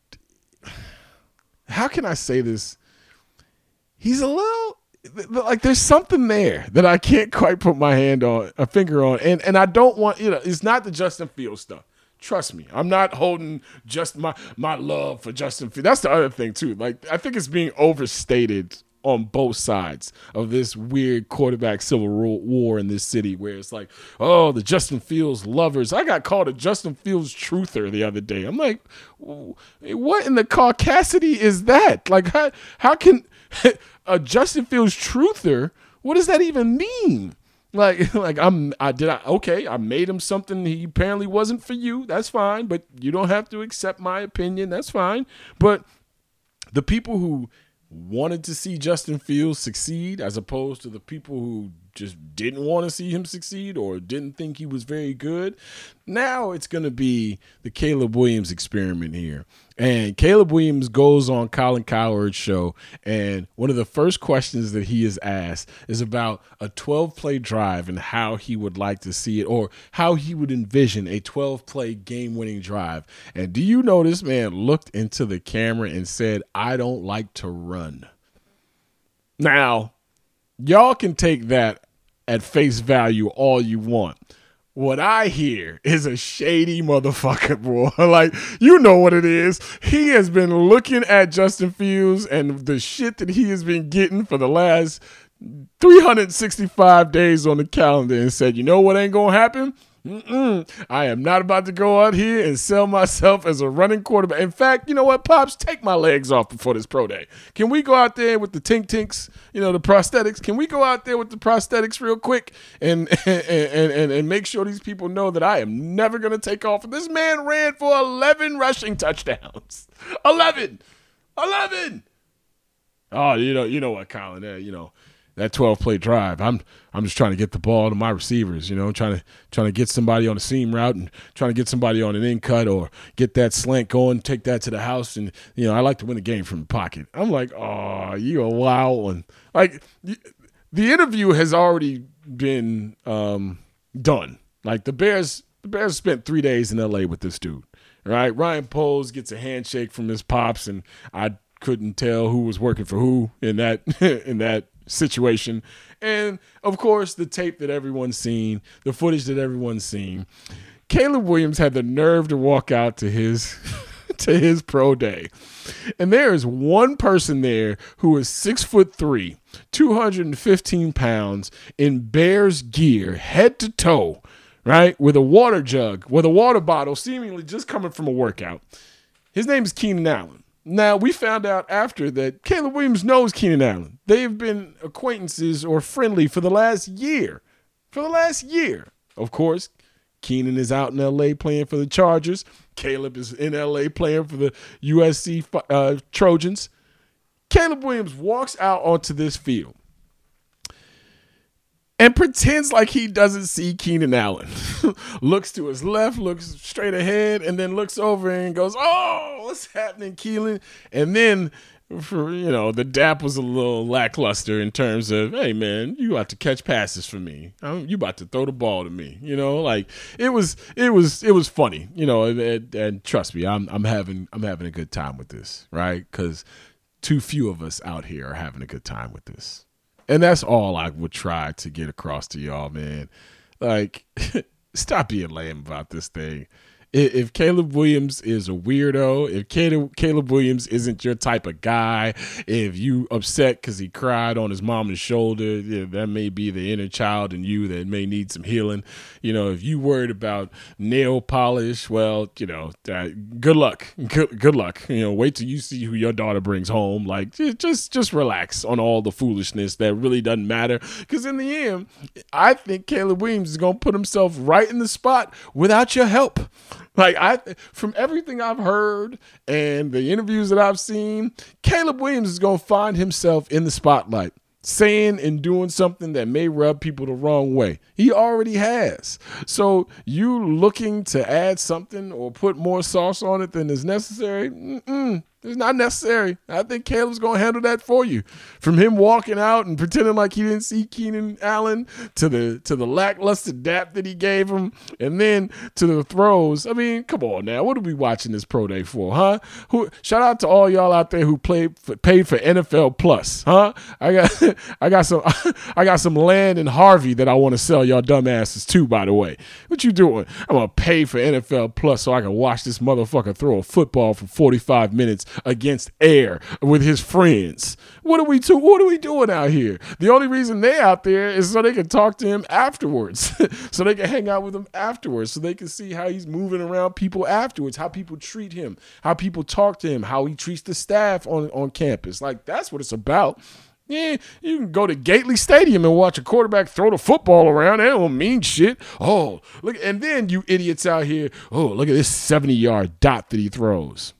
how can I say this? He's a little, like, there's something there that I can't quite put my hand on, a finger on. And and I don't want, you know, it's not the Justin Fields stuff. Trust me, I'm not holding just my, my love for Justin Fields. That's the other thing, too. Like, I think it's being overstated on both sides of this weird quarterback civil war in this city where it's like, oh, the Justin Fields lovers. I got called a Justin Fields truther the other day. I'm like, what in the caucasity is that? Like, how, how can a Justin Fields truther, what does that even mean? Like, like I'm, I did, I, okay, I made him something he apparently wasn't for you. That's fine, but you don't have to accept my opinion. That's fine. But the people who wanted to see Justin Fields succeed as opposed to the people who just didn't want to see him succeed or didn't think he was very good. Now it's going to be the Caleb Williams experiment here. And Caleb Williams goes on Colin Cowherd's show, and one of the first questions that he is asked is about a twelve-play drive and how he would like to see it, or how he would envision a twelve-play game-winning drive. And do you know this man looked into the camera and said, I don't like to run. Now, y'all can take that at face value all you want. What I hear is a shady motherfucker, boy. Like, you know what it is. He has been looking at Justin Fields and the shit that he has been getting for the last three hundred sixty-five days on the calendar and said, you know what ain't going to happen? Mm-mm. I am not about to go out here and sell myself as a running quarterback. In fact, you know what, Pops? Take my legs off before this pro day. Can we go out there with the tink tinks, you know, the prosthetics? Can we go out there with the prosthetics real quick and and and, and make sure these people know that I am never going to take off? This man ran for eleven rushing touchdowns. eleven. eleven. Oh, you know, you know what, Colin, uh, you know, that twelve-play drive, I'm I'm just trying to get the ball to my receivers, you know, trying to trying to get somebody on a seam route and trying to get somebody on an in cut or get that slant going, take that to the house, and, you know, I like to win the game from the pocket. I'm like, oh, you a wild one. Like, the interview has already been um, done. Like, the Bears, the Bears spent three days in L A with this dude, right? Ryan Poles gets a handshake from his pops, and I couldn't tell who was working for who in that in that situation. And of course, the tape that everyone's seen, the footage that everyone's seen, Caleb Williams had the nerve to walk out to his to his pro day. And there is one person there who is six foot three, two hundred fifteen pounds, in Bears gear, head to toe, right? With a water jug, with a water bottle, seemingly just coming from a workout. His name is Keenan Allen. Now, we found out after that Caleb Williams knows Keenan Allen. They have been acquaintances or friendly for the last year. For the last year. Of course, Keenan is out in L A playing for the Chargers. Caleb is in L A playing for the U S C uh, Trojans. Caleb Williams walks out onto this field and pretends like he doesn't see Keenan Allen. Looks to his left, looks straight ahead, and then looks over and goes, oh, what's happening, Keelan? And then, for you know, the dap was a little lackluster in terms of, hey, man, you about to catch passes for me. I'm, you about to throw the ball to me. You know, like, it was it was, it was funny, you know, and, and, and trust me, I'm I'm having I'm having a good time with this, right? Because too few of us out here are having a good time with this. And that's all I would try to get across to y'all, man. Like, stop being lame about this thing If, if Caleb Williams is a weirdo, if Caleb, Caleb Williams isn't your type of guy, if you upset because he cried on his mama's shoulder, yeah, that may be the inner child in you that may need some healing. You know, if you worried about nail polish, well, you know, uh, good luck. Good, good luck. You know, wait till you see who your daughter brings home. Like, just, just relax on all the foolishness that really doesn't matter. Because in the end, I think Caleb Williams is going to put himself right in the spot without your help. Like, I, from everything I've heard and the interviews that I've seen, Caleb Williams is going to find himself in the spotlight, saying and doing something that may rub people the wrong way. He already has. So you looking to add something or put more sauce on it than is necessary? Mm-mm. It's not necessary. I think Caleb's going to handle that for you. From him walking out and pretending like he didn't see Keenan Allen to the to the lackluster dap that he gave him, and then to the throws. I mean, come on now. What are we watching this pro day for, huh? Who? Shout out to all y'all out there who played for, paid for N F L Plus, huh? I got I got some I got some land in Harvey that I want to sell y'all dumbasses too. By the way, what you doing? I'm gonna pay for N F L Plus so I can watch this motherfucker throw a football for forty-five minutes against air with his friends. What are we to, what are we doing out here? The only reason they out there is so they can talk to him afterwards. So they can hang out with him afterwards. So they can see how he's moving around people afterwards, how people treat him, how people talk to him, how he treats the staff on, on campus. Like, that's what it's about. Yeah, you can go to Gately Stadium and watch a quarterback throw the football around. That don't mean shit. Oh, look, and then you idiots out here, oh, look at this seventy-yard dot that he throws.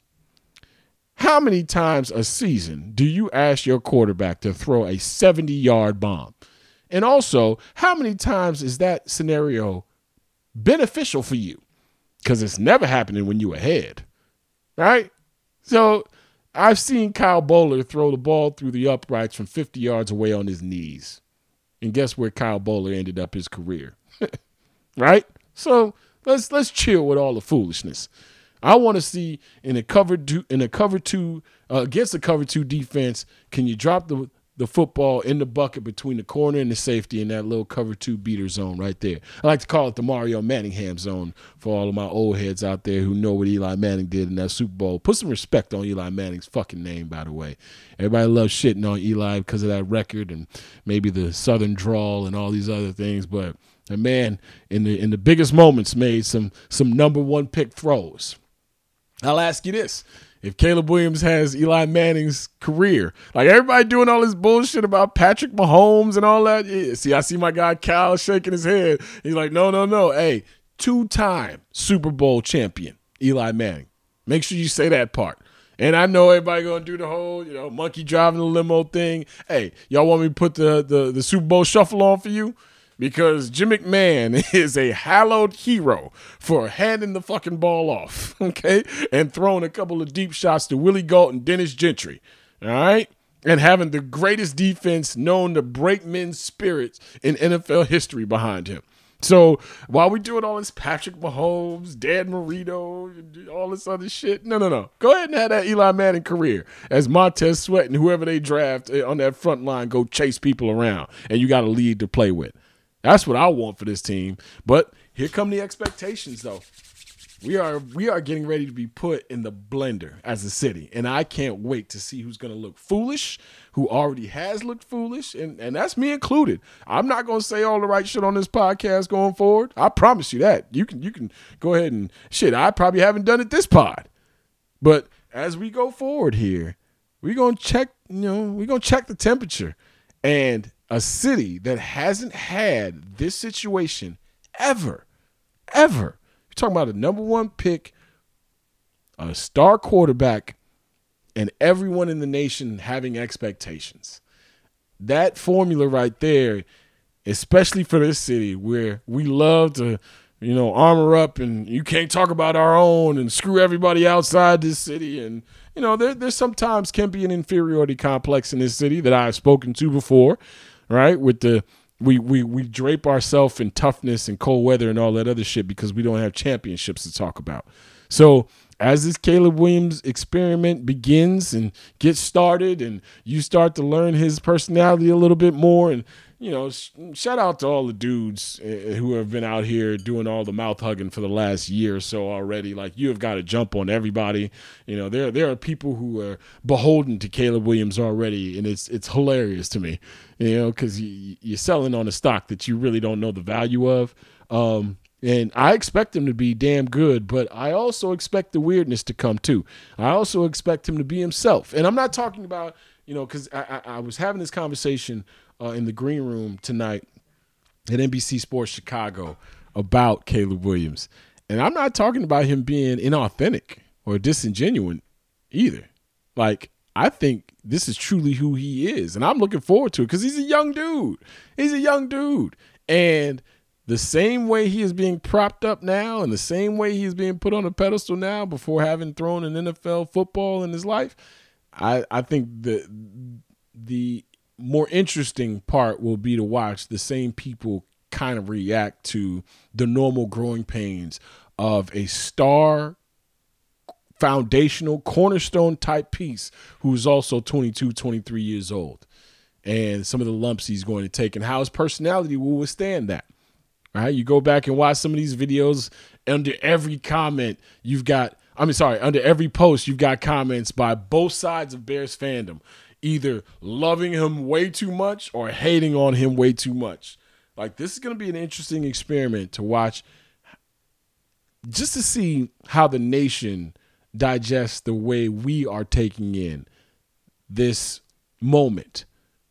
How many times a season do you ask your quarterback to throw a seventy-yard bomb? And also, how many times is that scenario beneficial for you? Because it's never happening when you're ahead, right? So I've seen Kyle Bowler throw the ball through the uprights from fifty yards away on his knees. And guess where Kyle Bowler ended up his career, right? So let's let's chill with all the foolishness. I want to see in a cover two, in a cover two uh, against a cover two defense, can you drop the the football in the bucket between the corner and the safety in that little cover two beater zone right there? I like to call it the Mario Manningham zone for all of my old heads out there who know what Eli Manning did in that Super Bowl. Put some respect on Eli Manning's fucking name, by the way. Everybody loves shitting on Eli because of that record and maybe the Southern drawl and all these other things, but a man in the in the biggest moments made some some number one pick throws. I'll ask you this. If Caleb Williams has Eli Manning's career, like everybody doing all this bullshit about Patrick Mahomes and all that. Yeah, see, I see my guy Cal shaking his head. He's like, no, no, no. Hey, two-time Super Bowl champion, Eli Manning. Make sure you say that part. And I know everybody going to do the whole, you know, monkey driving the limo thing. Hey, y'all want me to put the, the, the Super Bowl shuffle on for you? Because Jim McMahon is a hallowed hero for handing the fucking ball off, okay, and throwing a couple of deep shots to Willie Gault and Dennis Gentry, all right, and having the greatest defense known to break men's spirits in N F L history behind him. So while we're doing all this Patrick Mahomes, Dan Marino, all this other shit, no, no, no. Go ahead and have that Eli Manning career as Montez Sweat and whoever they draft on that front line go chase people around, and you got a lead to play with. That's what I want for this team. But here come the expectations, though. We are we are getting ready to be put in the blender as a city, and I can't wait to see who's going to look foolish, who already has looked foolish, and, and that's me included. I'm not going to say all the right shit on this podcast going forward. I promise you that. You can you can go ahead and shit. I probably haven't done it this pod, but as we go forward here, we're gonna check. You know, we're gonna check the temperature, and a city that hasn't had this situation ever, ever. You're talking about a number one pick, a star quarterback, and everyone in the nation having expectations. That formula right there, especially for this city where we love to, you know, armor up and you can't talk about our own and screw everybody outside this city. And, you know, there, there sometimes can be an inferiority complex in this city that I've spoken to before, right? With the We we we drape ourselves in toughness and cold weather and all that other shit because we don't have championships to talk about. So as this Caleb Williams experiment begins and gets started and you start to learn his personality a little bit more and, you know, sh- shout out to all the dudes uh, who have been out here doing all the mouth hugging for the last year or so already. Like, you have got to jump on everybody. You know, there there are people who are beholden to Caleb Williams already, and it's it's hilarious to me, you know, because you, you're selling on a stock that you really don't know the value of. Um, and I expect him to be damn good, but I also expect the weirdness to come too. I also expect him to be himself. And I'm not talking about, you know, because I, I, I was having this conversation uh, in the green room tonight at N B C Sports Chicago about Caleb Williams. And I'm not talking about him being inauthentic or disingenuous either. Like, I think this is truly who he is. And I'm looking forward to it because he's a young dude. He's a young dude. And the same way he is being propped up now and the same way he is being put on a pedestal now before having thrown an N F L football in his life, I, I think the the more interesting part will be to watch the same people kind of react to the normal growing pains of a star, foundational, cornerstone type piece who's also twenty-two, twenty-three years old, and some of the lumps he's going to take and how his personality will withstand that. Right? You go back and watch some of these videos. Under every comment, you've got, I mean, sorry, under every post, you've got comments by both sides of Bears fandom, either loving him way too much or hating on him way too much. Like, this is going to be an interesting experiment to watch, just to see how the nation digests the way we are taking in this moment.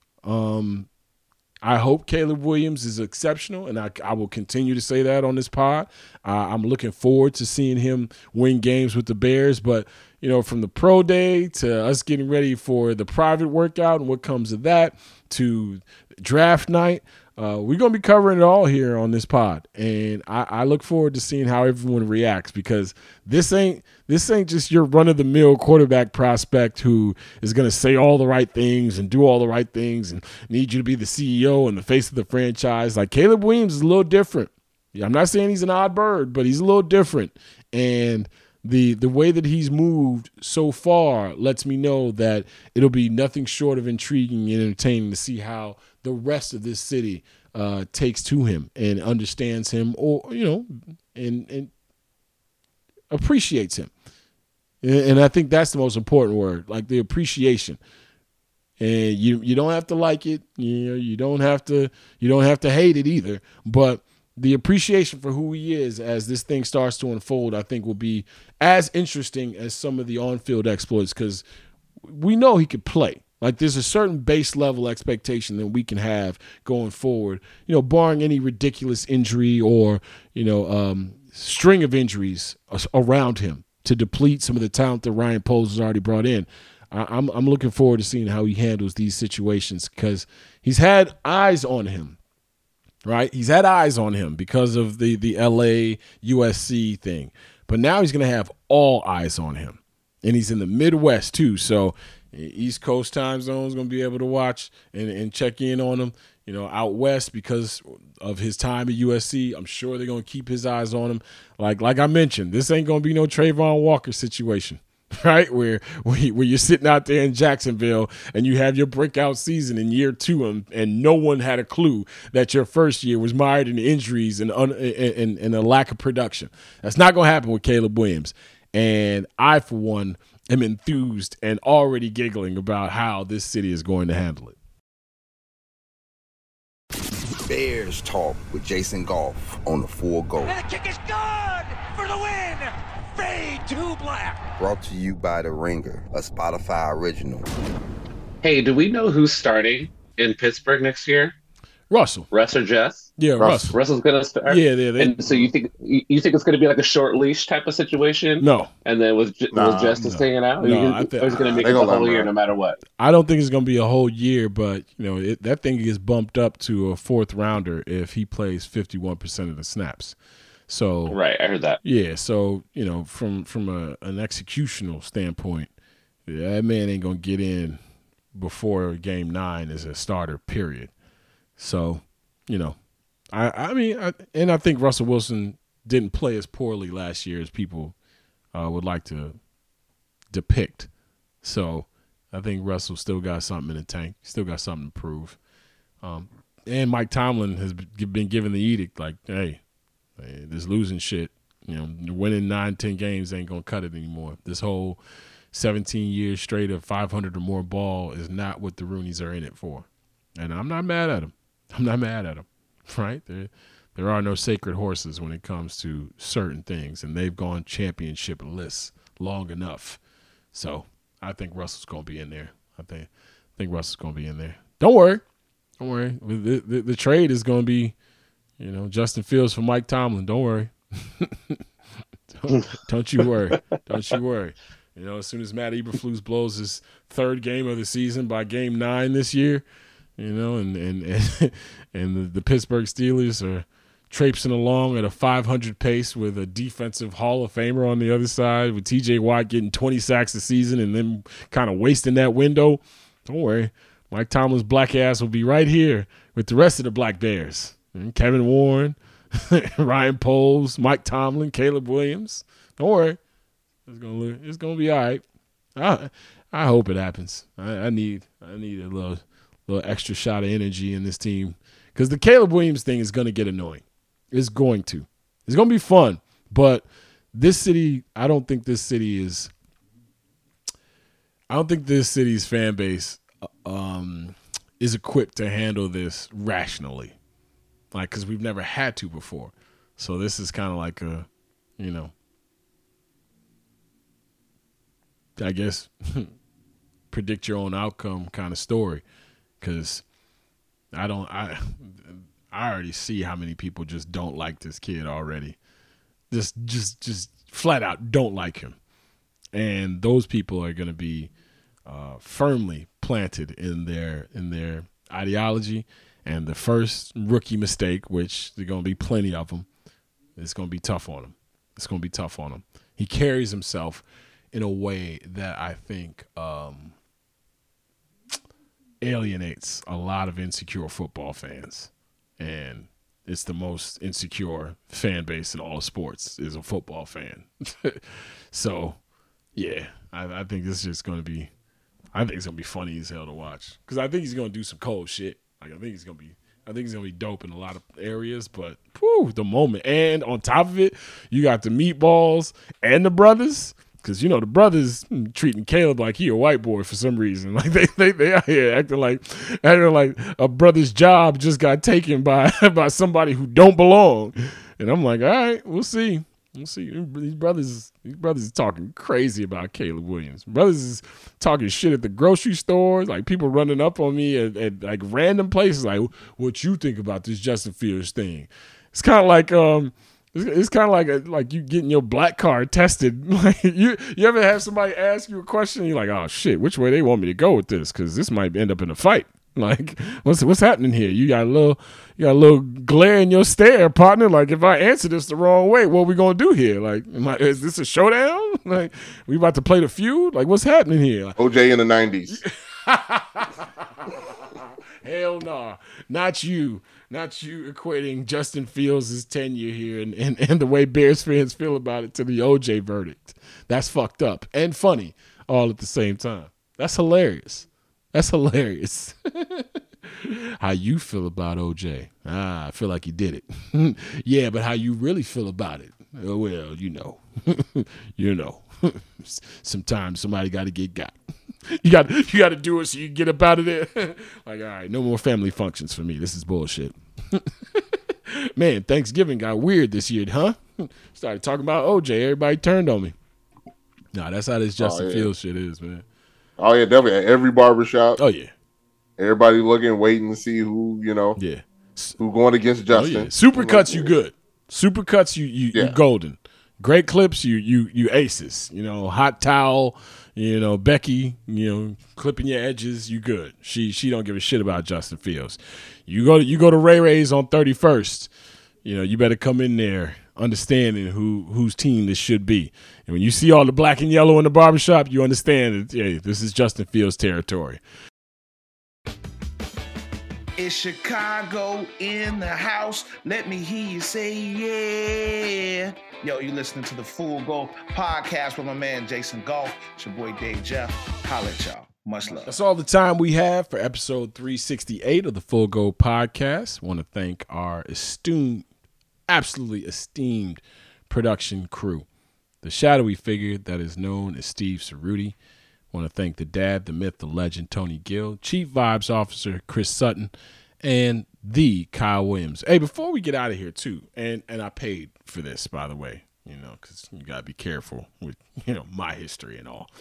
Um, I hope Caleb Williams is exceptional, and I, I will continue to say that on this pod. Uh, I'm looking forward to seeing him win games with the Bears. But, you know, from the pro day to us getting ready for the private workout and what comes of that to draft night, uh, we're going to be covering it all here on this pod. And I, I look forward to seeing how everyone reacts, because this ain't this ain't just your run-of-the-mill quarterback prospect who is going to say all the right things and do all the right things and need you to be the C E O and the face of the franchise. Like, Caleb Williams is a little different. Yeah, I'm not saying he's an odd bird, but he's a little different. And the the way that he's moved so far lets me know that it'll be nothing short of intriguing and entertaining to see how the rest of this city uh, takes to him and understands him, or, you know, and and appreciates him. And I think that's the most important word, like the appreciation. And you you don't have to like it, you know, you don't have to you don't have to hate it either, but the appreciation for who he is as this thing starts to unfold, I think, will be as interesting as some of the on-field exploits, because we know he could play. Like, there's a certain base level expectation that we can have going forward, you know, barring any ridiculous injury or, you know, um, string of injuries around him to deplete some of the talent that Ryan Poles has already brought in. I, I'm I'm looking forward to seeing how he handles these situations, because he's had eyes on him. Right? He's had eyes on him because of the, the L A U S C thing. But now he's going to have all eyes on him. And he's in the Midwest, too. So East Coast time zone is going to be able to watch and, and check in on him. You know, out west, because of his time at U S C, I'm sure they're going to keep his eyes on him. Like like I mentioned, this ain't going to be no Trayvon Walker situation. Right, where where you're sitting out there in Jacksonville and you have your breakout season in year two, and, and no one had a clue that your first year was mired in injuries and, un, and, and a lack of production. That's not going to happen with Caleb Williams. And I, for one, am enthused and already giggling about how this city is going to handle it. Bears Talk with Jason Goff on the Full Go. And the kick is good for the win. Fade to black. Brought to you by The Ringer, a Spotify original. Hey, do we know who's starting in Pittsburgh next year? Russell. Russ or Jess? Yeah, Russell. Russell's gonna start. Yeah, yeah. They, and so you think you think it's gonna be like a short leash type of situation? No. And then was nah, was Justice no. hanging out? Or no, you, I think, or is it gonna make it the whole year no matter what? I don't think it's gonna be a whole year, but you know it, that thing gets bumped up to a fourth rounder if he plays fifty-one percent of the snaps. So right, I heard that. Yeah, so you know, from from a, an executional standpoint, yeah, that man ain't gonna get in before game nine as a starter. Period. So, you know, I I mean, I, and I think Russell Wilson didn't play as poorly last year as people uh, would like to depict. So I think Russell still got something in the tank. Still got something to prove. Um, and Mike Tomlin has been given the edict like, hey, hey, this losing shit, you know, winning nine, ten games ain't gonna cut it anymore. This whole seventeen years straight of five hundred or more ball is not what the Rooneys are in it for. And I'm not mad at them. I'm not mad at them, right? There, there are no sacred horses when it comes to certain things, and they've gone championship-less long enough. So I think Russell's going to be in there. I think I think Russell's going to be in there. Don't worry. Don't worry. The, the, the trade is going to be, you know, Justin Fields for Mike Tomlin. Don't worry. don't, don't you worry. Don't you worry. You know, as soon as Matt Eberflus blows his third game of the season by game nine this year, you know, and and and, and the, the Pittsburgh Steelers are traipsing along at a five hundred pace with a defensive Hall of Famer on the other side, with T J Watt getting twenty sacks a season and then kind of wasting that window. Don't worry. Mike Tomlin's black ass will be right here with the rest of the Black Bears. And Kevin Warren, Ryan Poles, Mike Tomlin, Caleb Williams. Don't worry. It's gonna it's gonna be all right. I I hope it happens. I, I need I need a little little extra shot of energy in this team, because the Caleb Williams thing is gonna get annoying. It's going to. It's gonna be fun, but this city, I don't think this city is. I don't think this city's fan base um, is equipped to handle this rationally, like, because we've never had to before. So this is kind of like a, you know, I guess predict your own outcome kind of story, because I don't I I already see how many people just don't like this kid already. Just just just flat out don't like him. And those people are going to be uh, firmly planted in their in their ideology, and the first rookie mistake, which there's going to be plenty of them, it's going to be tough on him. It's going to be tough on him. He carries himself in a way that I think um, alienates a lot of insecure football fans. And it's the most insecure fan base in all sports is a football fan. So, yeah, I, I think this is just going to be – I think it's going to be funny as hell to watch, because I think he's going to do some cold shit. Like, I think he's going to be – I think he's going to be dope in a lot of areas, but whew, the moment. And on top of it, you got the meatballs and the brothers. Because, you know, the brothers treating Caleb like he a white boy for some reason. Like, they they, they out here acting like acting like a brother's job just got taken by, by somebody who don't belong. And I'm like, all right, we'll see. We'll see. These brothers, these brothers are talking crazy about Caleb Williams. Brothers is talking shit at the grocery store. Like, people running up on me at, at like random places. Like, what you think about this Justin Fields thing? It's kind of like um. It's kind of like a, like you getting your black card tested. Like, you you ever have somebody ask you a question and you're like, oh shit, which way they want me to go with this? Because this might end up in a fight. Like, what's what's happening here? You got a little you got a little glare in your stare, partner. Like, if I answer this the wrong way, what are we gonna do here? Like, am I, is this a showdown? Like, we about to play the feud? Like, what's happening here? Like, O J in the nineties. Hell no, nah. Not you. Not you equating Justin Fields' tenure here and, and, and the way Bears fans feel about it to the O J verdict. That's fucked up and funny all at the same time. That's hilarious. That's hilarious. How you feel about O J? Ah, I feel like he did it. Yeah, but how you really feel about it? Oh, well, you know. You know. Sometimes somebody got to get got. You got you got to do it so you can get up out of there. Like, all right, no more family functions for me. This is bullshit. Man, Thanksgiving got weird this year, huh? Started talking about O J. Everybody turned on me. Nah, that's how this Justin oh, yeah. Fields shit is, man. Oh, yeah, definitely. At every barbershop. Oh, yeah. Everybody looking, waiting to see who, you know, yeah, who going against Justin. Oh, yeah. Supercuts, you good. Supercuts, you you yeah. you golden. Great clips, you you you aces. You know, hot towel. You know, Becky, you know, clipping your edges, you good. She she don't give a shit about Justin Fields. You go to, you go to Ray Ray's on thirty-first. You know, you better come in there understanding who whose team this should be. And when you see all the black and yellow in the barbershop, you understand that, hey, this is Justin Fields territory. It's Chicago in the house. Let me hear you say yeah. Yo, you listening to the Full Go podcast with my man Jason Goff. It's your boy Dave Jeff. Holla at y'all. Much love. That's all the time we have for episode three sixty-eight of the Full Go Podcast. Want to thank our esteemed, absolutely esteemed production crew. The shadowy figure that is known as Steve Cerruti. Want to thank the dad, the myth, the legend, Tony Gill, Chief Vibes Officer Chris Sutton, and the Kyle Williams. Hey, before we get out of here, too, and, and I paid for this, by the way, you know, because you got to be careful with, you know, my history and all.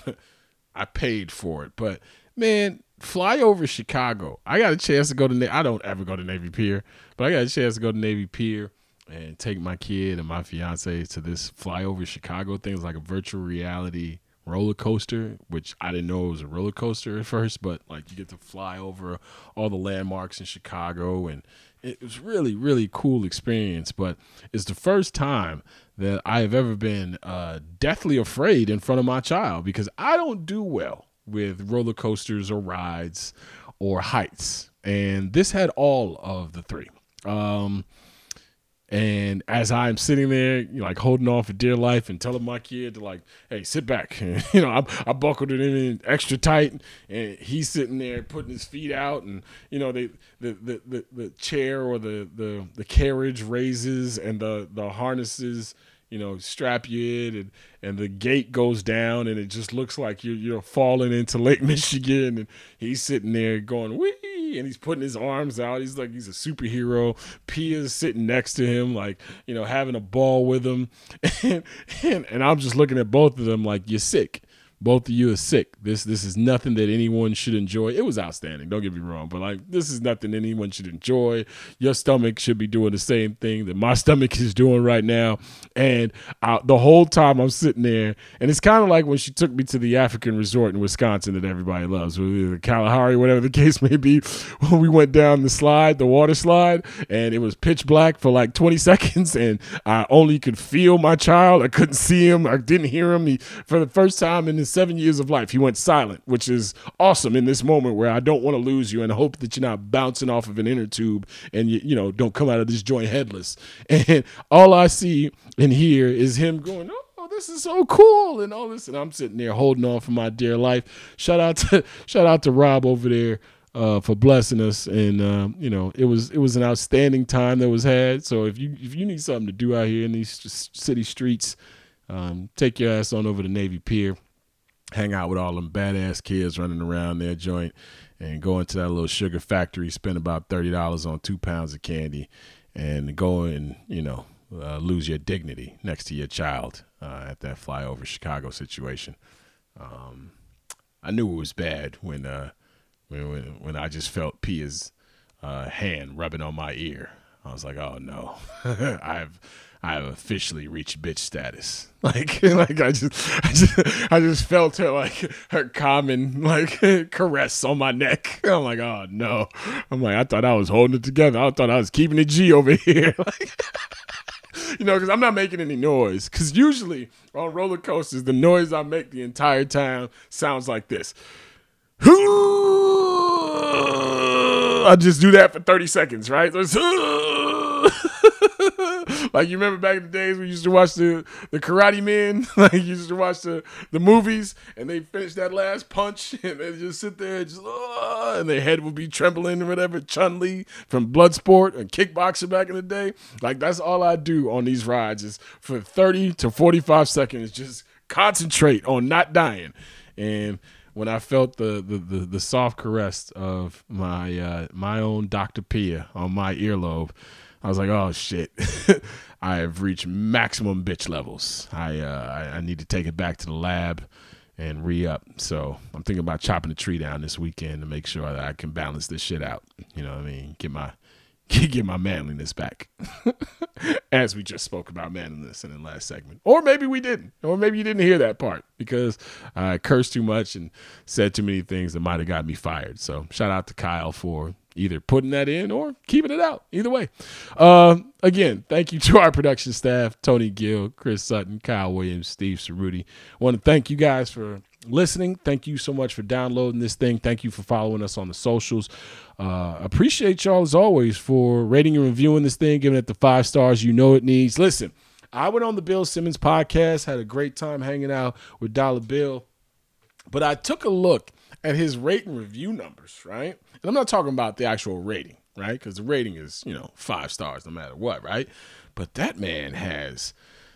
I paid for it. But, man, fly over Chicago. I got a chance to go to Na- – I don't ever go to Navy Pier, but I got a chance to go to Navy Pier and take my kid and my fiance to this fly over Chicago thing. It's like a virtual reality roller coaster, which I didn't know it was a roller coaster at first, but, like, you get to fly over all the landmarks in Chicago, and it was really, really cool experience. But it's the first time that I have ever been uh, deathly afraid in front of my child, because I don't do well with roller coasters or rides or heights. And this had all of the three. Um, and as I'm sitting there, you know, like holding on for dear life and telling my kid to like, hey, sit back. And, you know, I, I buckled it in extra tight, and he's sitting there putting his feet out, and, you know, they, the, the, the, the chair or the, the, the carriage raises, and the, the harnesses, you know, strap you in, and, and the gate goes down, and it just looks like you're, you're falling into Lake Michigan, and he's sitting there going, wee, and he's putting his arms out. He's like, he's a superhero. Pia's sitting next to him, like, you know, having a ball with him. And, and, and I'm just looking at both of them like, you're sick. Both of you are sick. This this is nothing that anyone should enjoy. It was outstanding, don't get me wrong, but like, this is nothing anyone should enjoy. Your stomach should be doing the same thing that my stomach is doing right now. And I, the whole time I'm sitting there, and it's kind of like when she took me to the African resort in Wisconsin that everybody loves, the Kalahari, whatever the case may be, when we went down the slide, the water slide, and it was pitch black for like twenty seconds, and I only could feel my child. I couldn't see him. I didn't hear him. He, for the first time in his seven years of life, he went silent, which is awesome in this moment where I don't want to lose you and hope that you're not bouncing off of an inner tube and you, you know, don't come out of this joint headless. And all I see and hear is him going, oh, this is so cool and all this. And I'm sitting there holding on for my dear life. Shout out to, shout out to Rob over there uh, for blessing us. And, um, you know, it was, it was an outstanding time that was had. So if you, if you need something to do out here in these city streets, um, take your ass on over to Navy Pier. Hang out with all them badass kids running around their joint, and go into that little sugar factory, spend about thirty dollars on two pounds of candy, and go and, you know, uh, lose your dignity next to your child uh, at that flyover Chicago situation. Um, I knew it was bad when, uh, when, when, when I just felt Pia's uh, hand rubbing on my ear. I was like, oh no, I've, I've officially reached bitch status. Like, like I just, I just, I just felt her, like, her common, like, caress on my neck. I'm like, oh no. I'm like, I thought I was holding it together. I thought I was keeping it G over here. Like, you know, because I'm not making any noise. Because usually on roller coasters, the noise I make the entire time sounds like this. I just do that for thirty seconds, right? So it's, like, you remember back in the days we used to watch the, the Karate Men? Like, you used to watch the, the movies, and they finish that last punch, and they just sit there and just, oh, and their head would be trembling or whatever. Chun-Li from Bloodsport and Kickboxer back in the day. Like, that's all I do on these rides is for thirty to forty-five seconds, just concentrate on not dying. And when I felt the the, the, the soft caress of my uh, my own Doctor Pia on my earlobe, I was like, oh, shit. I have reached maximum bitch levels. I, uh, I I need to take it back to the lab and re-up. So I'm thinking about chopping the tree down this weekend to make sure that I can balance this shit out. You know what I mean? Get my get my manliness back. As we just spoke about manliness in the last segment. Or maybe we didn't. Or maybe you didn't hear that part because I cursed too much and said too many things that might have got me fired. So shout out to Kyle for either putting that in or keeping it out. Either way. Uh, again, thank you to our production staff, Tony Gill, Chris Sutton, Kyle Williams, Steve Cerruti. I want to thank you guys for listening. Thank you so much for downloading this thing. Thank you for following us on the socials. Uh, appreciate y'all as always for rating and reviewing this thing, giving it the five stars you know it needs. Listen, I went on the Bill Simmons podcast, had a great time hanging out with Dollar Bill. But I took a look at his rate and review numbers, right? And I'm not talking about the actual rating, right? Because the rating is, you know, five stars no matter what, right? But that man has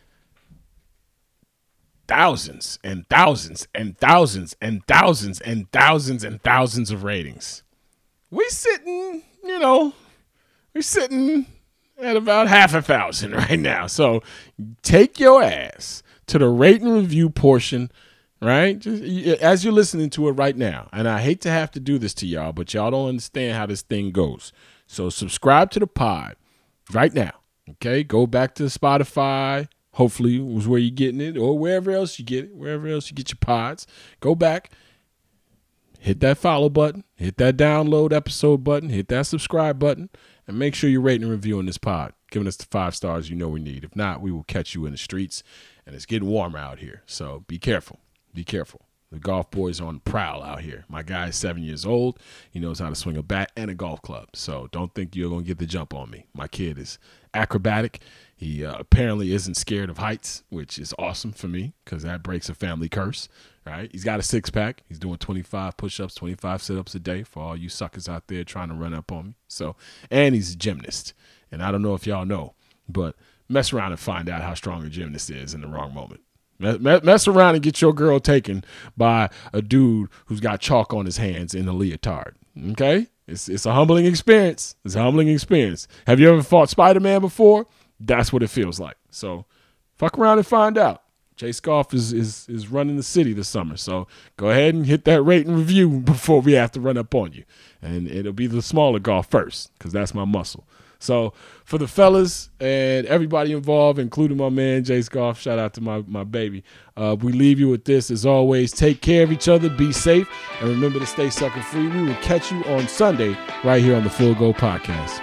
thousands and thousands and thousands and thousands and thousands and thousands of ratings. We sitting, you know, we're sitting at about half a thousand right now. So take your ass to the rate and review portion, right? Just as you're listening to it right now. And I hate to have to do this to y'all, but y'all don't understand how this thing goes. So subscribe to the pod right now. Okay, go back to Spotify. Hopefully it was where you're getting it, or wherever else you get it, wherever else you get your pods. Go back, hit that follow button, hit that download episode button, hit that subscribe button, and make sure you're rating and reviewing this pod, giving us the five stars you know we need. If not, we will catch you in the streets, and it's getting warmer out here, so be careful. Be careful. The golf boys are on the prowl out here. My guy is seven years old. He knows how to swing a bat and a golf club. So don't think you're going to get the jump on me. My kid is acrobatic. He uh, apparently isn't scared of heights, which is awesome for me because that breaks a family curse. Right? He's got a six-pack. He's doing twenty-five push-ups, twenty-five sit-ups a day for all you suckers out there trying to run up on me. So, and he's a gymnast. And I don't know if y'all know, but mess around and find out how strong a gymnast is in the wrong moment. Mess around and get your girl taken by a dude who's got chalk on his hands in a leotard. Okay? It's it's a humbling experience. It's a humbling experience. Have you ever fought Spider-Man before? That's what it feels like. So fuck around and find out. Chase Golf is, is, is running the city this summer. So go ahead and hit that rate and review before we have to run up on you. And it'll be the smaller golf first because that's my muscle. So for the fellas and everybody involved, including my man, Jace Goff, shout out to my, my baby. Uh, we leave you with this. As always, take care of each other, be safe, and remember to stay sucker free. We will catch you on Sunday right here on the Full Go Podcast.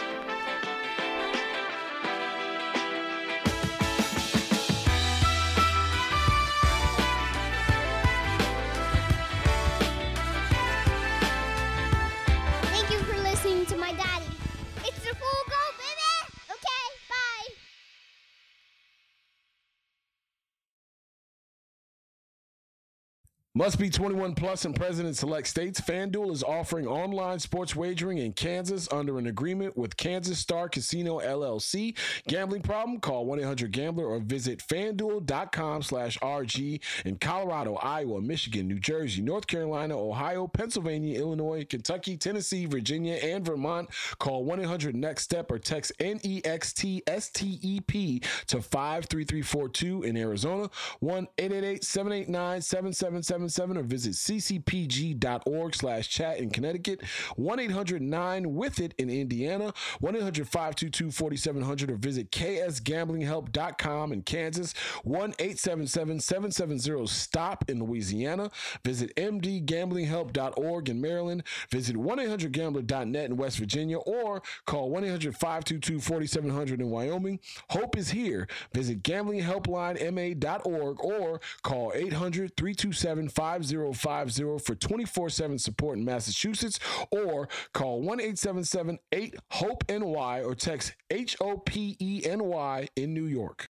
Must be twenty-one plus and present in select states. FanDuel is offering online sports wagering in Kansas under an agreement with Kansas Star Casino, L L C. Gambling problem? Call one eight hundred gambler or visit FanDuel.com slash RG in Colorado, Iowa, Michigan, New Jersey, North Carolina, Ohio, Pennsylvania, Illinois, Kentucky, Tennessee, Virginia, and Vermont. Call one eight hundred next step or text N E X T S T E P to five three three four two in Arizona, one eight eight eight seven eight nine seven seven seven seven or visit ccpg.org slash chat in Connecticut, one eight hundred nine with it in Indiana, one eight hundred five two two four seven zero zero or visit k s gambling help dot com in Kansas, one eight seven seven seven seven zero stop in Louisiana, visit m d gambling help dot org in Maryland, visit one eight hundred gambler dot net in West Virginia, or call one eight hundred five two two four seven zero zero in Wyoming. Hope is here. Visit gambling helpline m a dot org or call eight hundred three two seven five zero five zero for twenty-four seven support in Massachusetts, or call one eight seven seven eight hope N Y or text H O P E N Y in New York.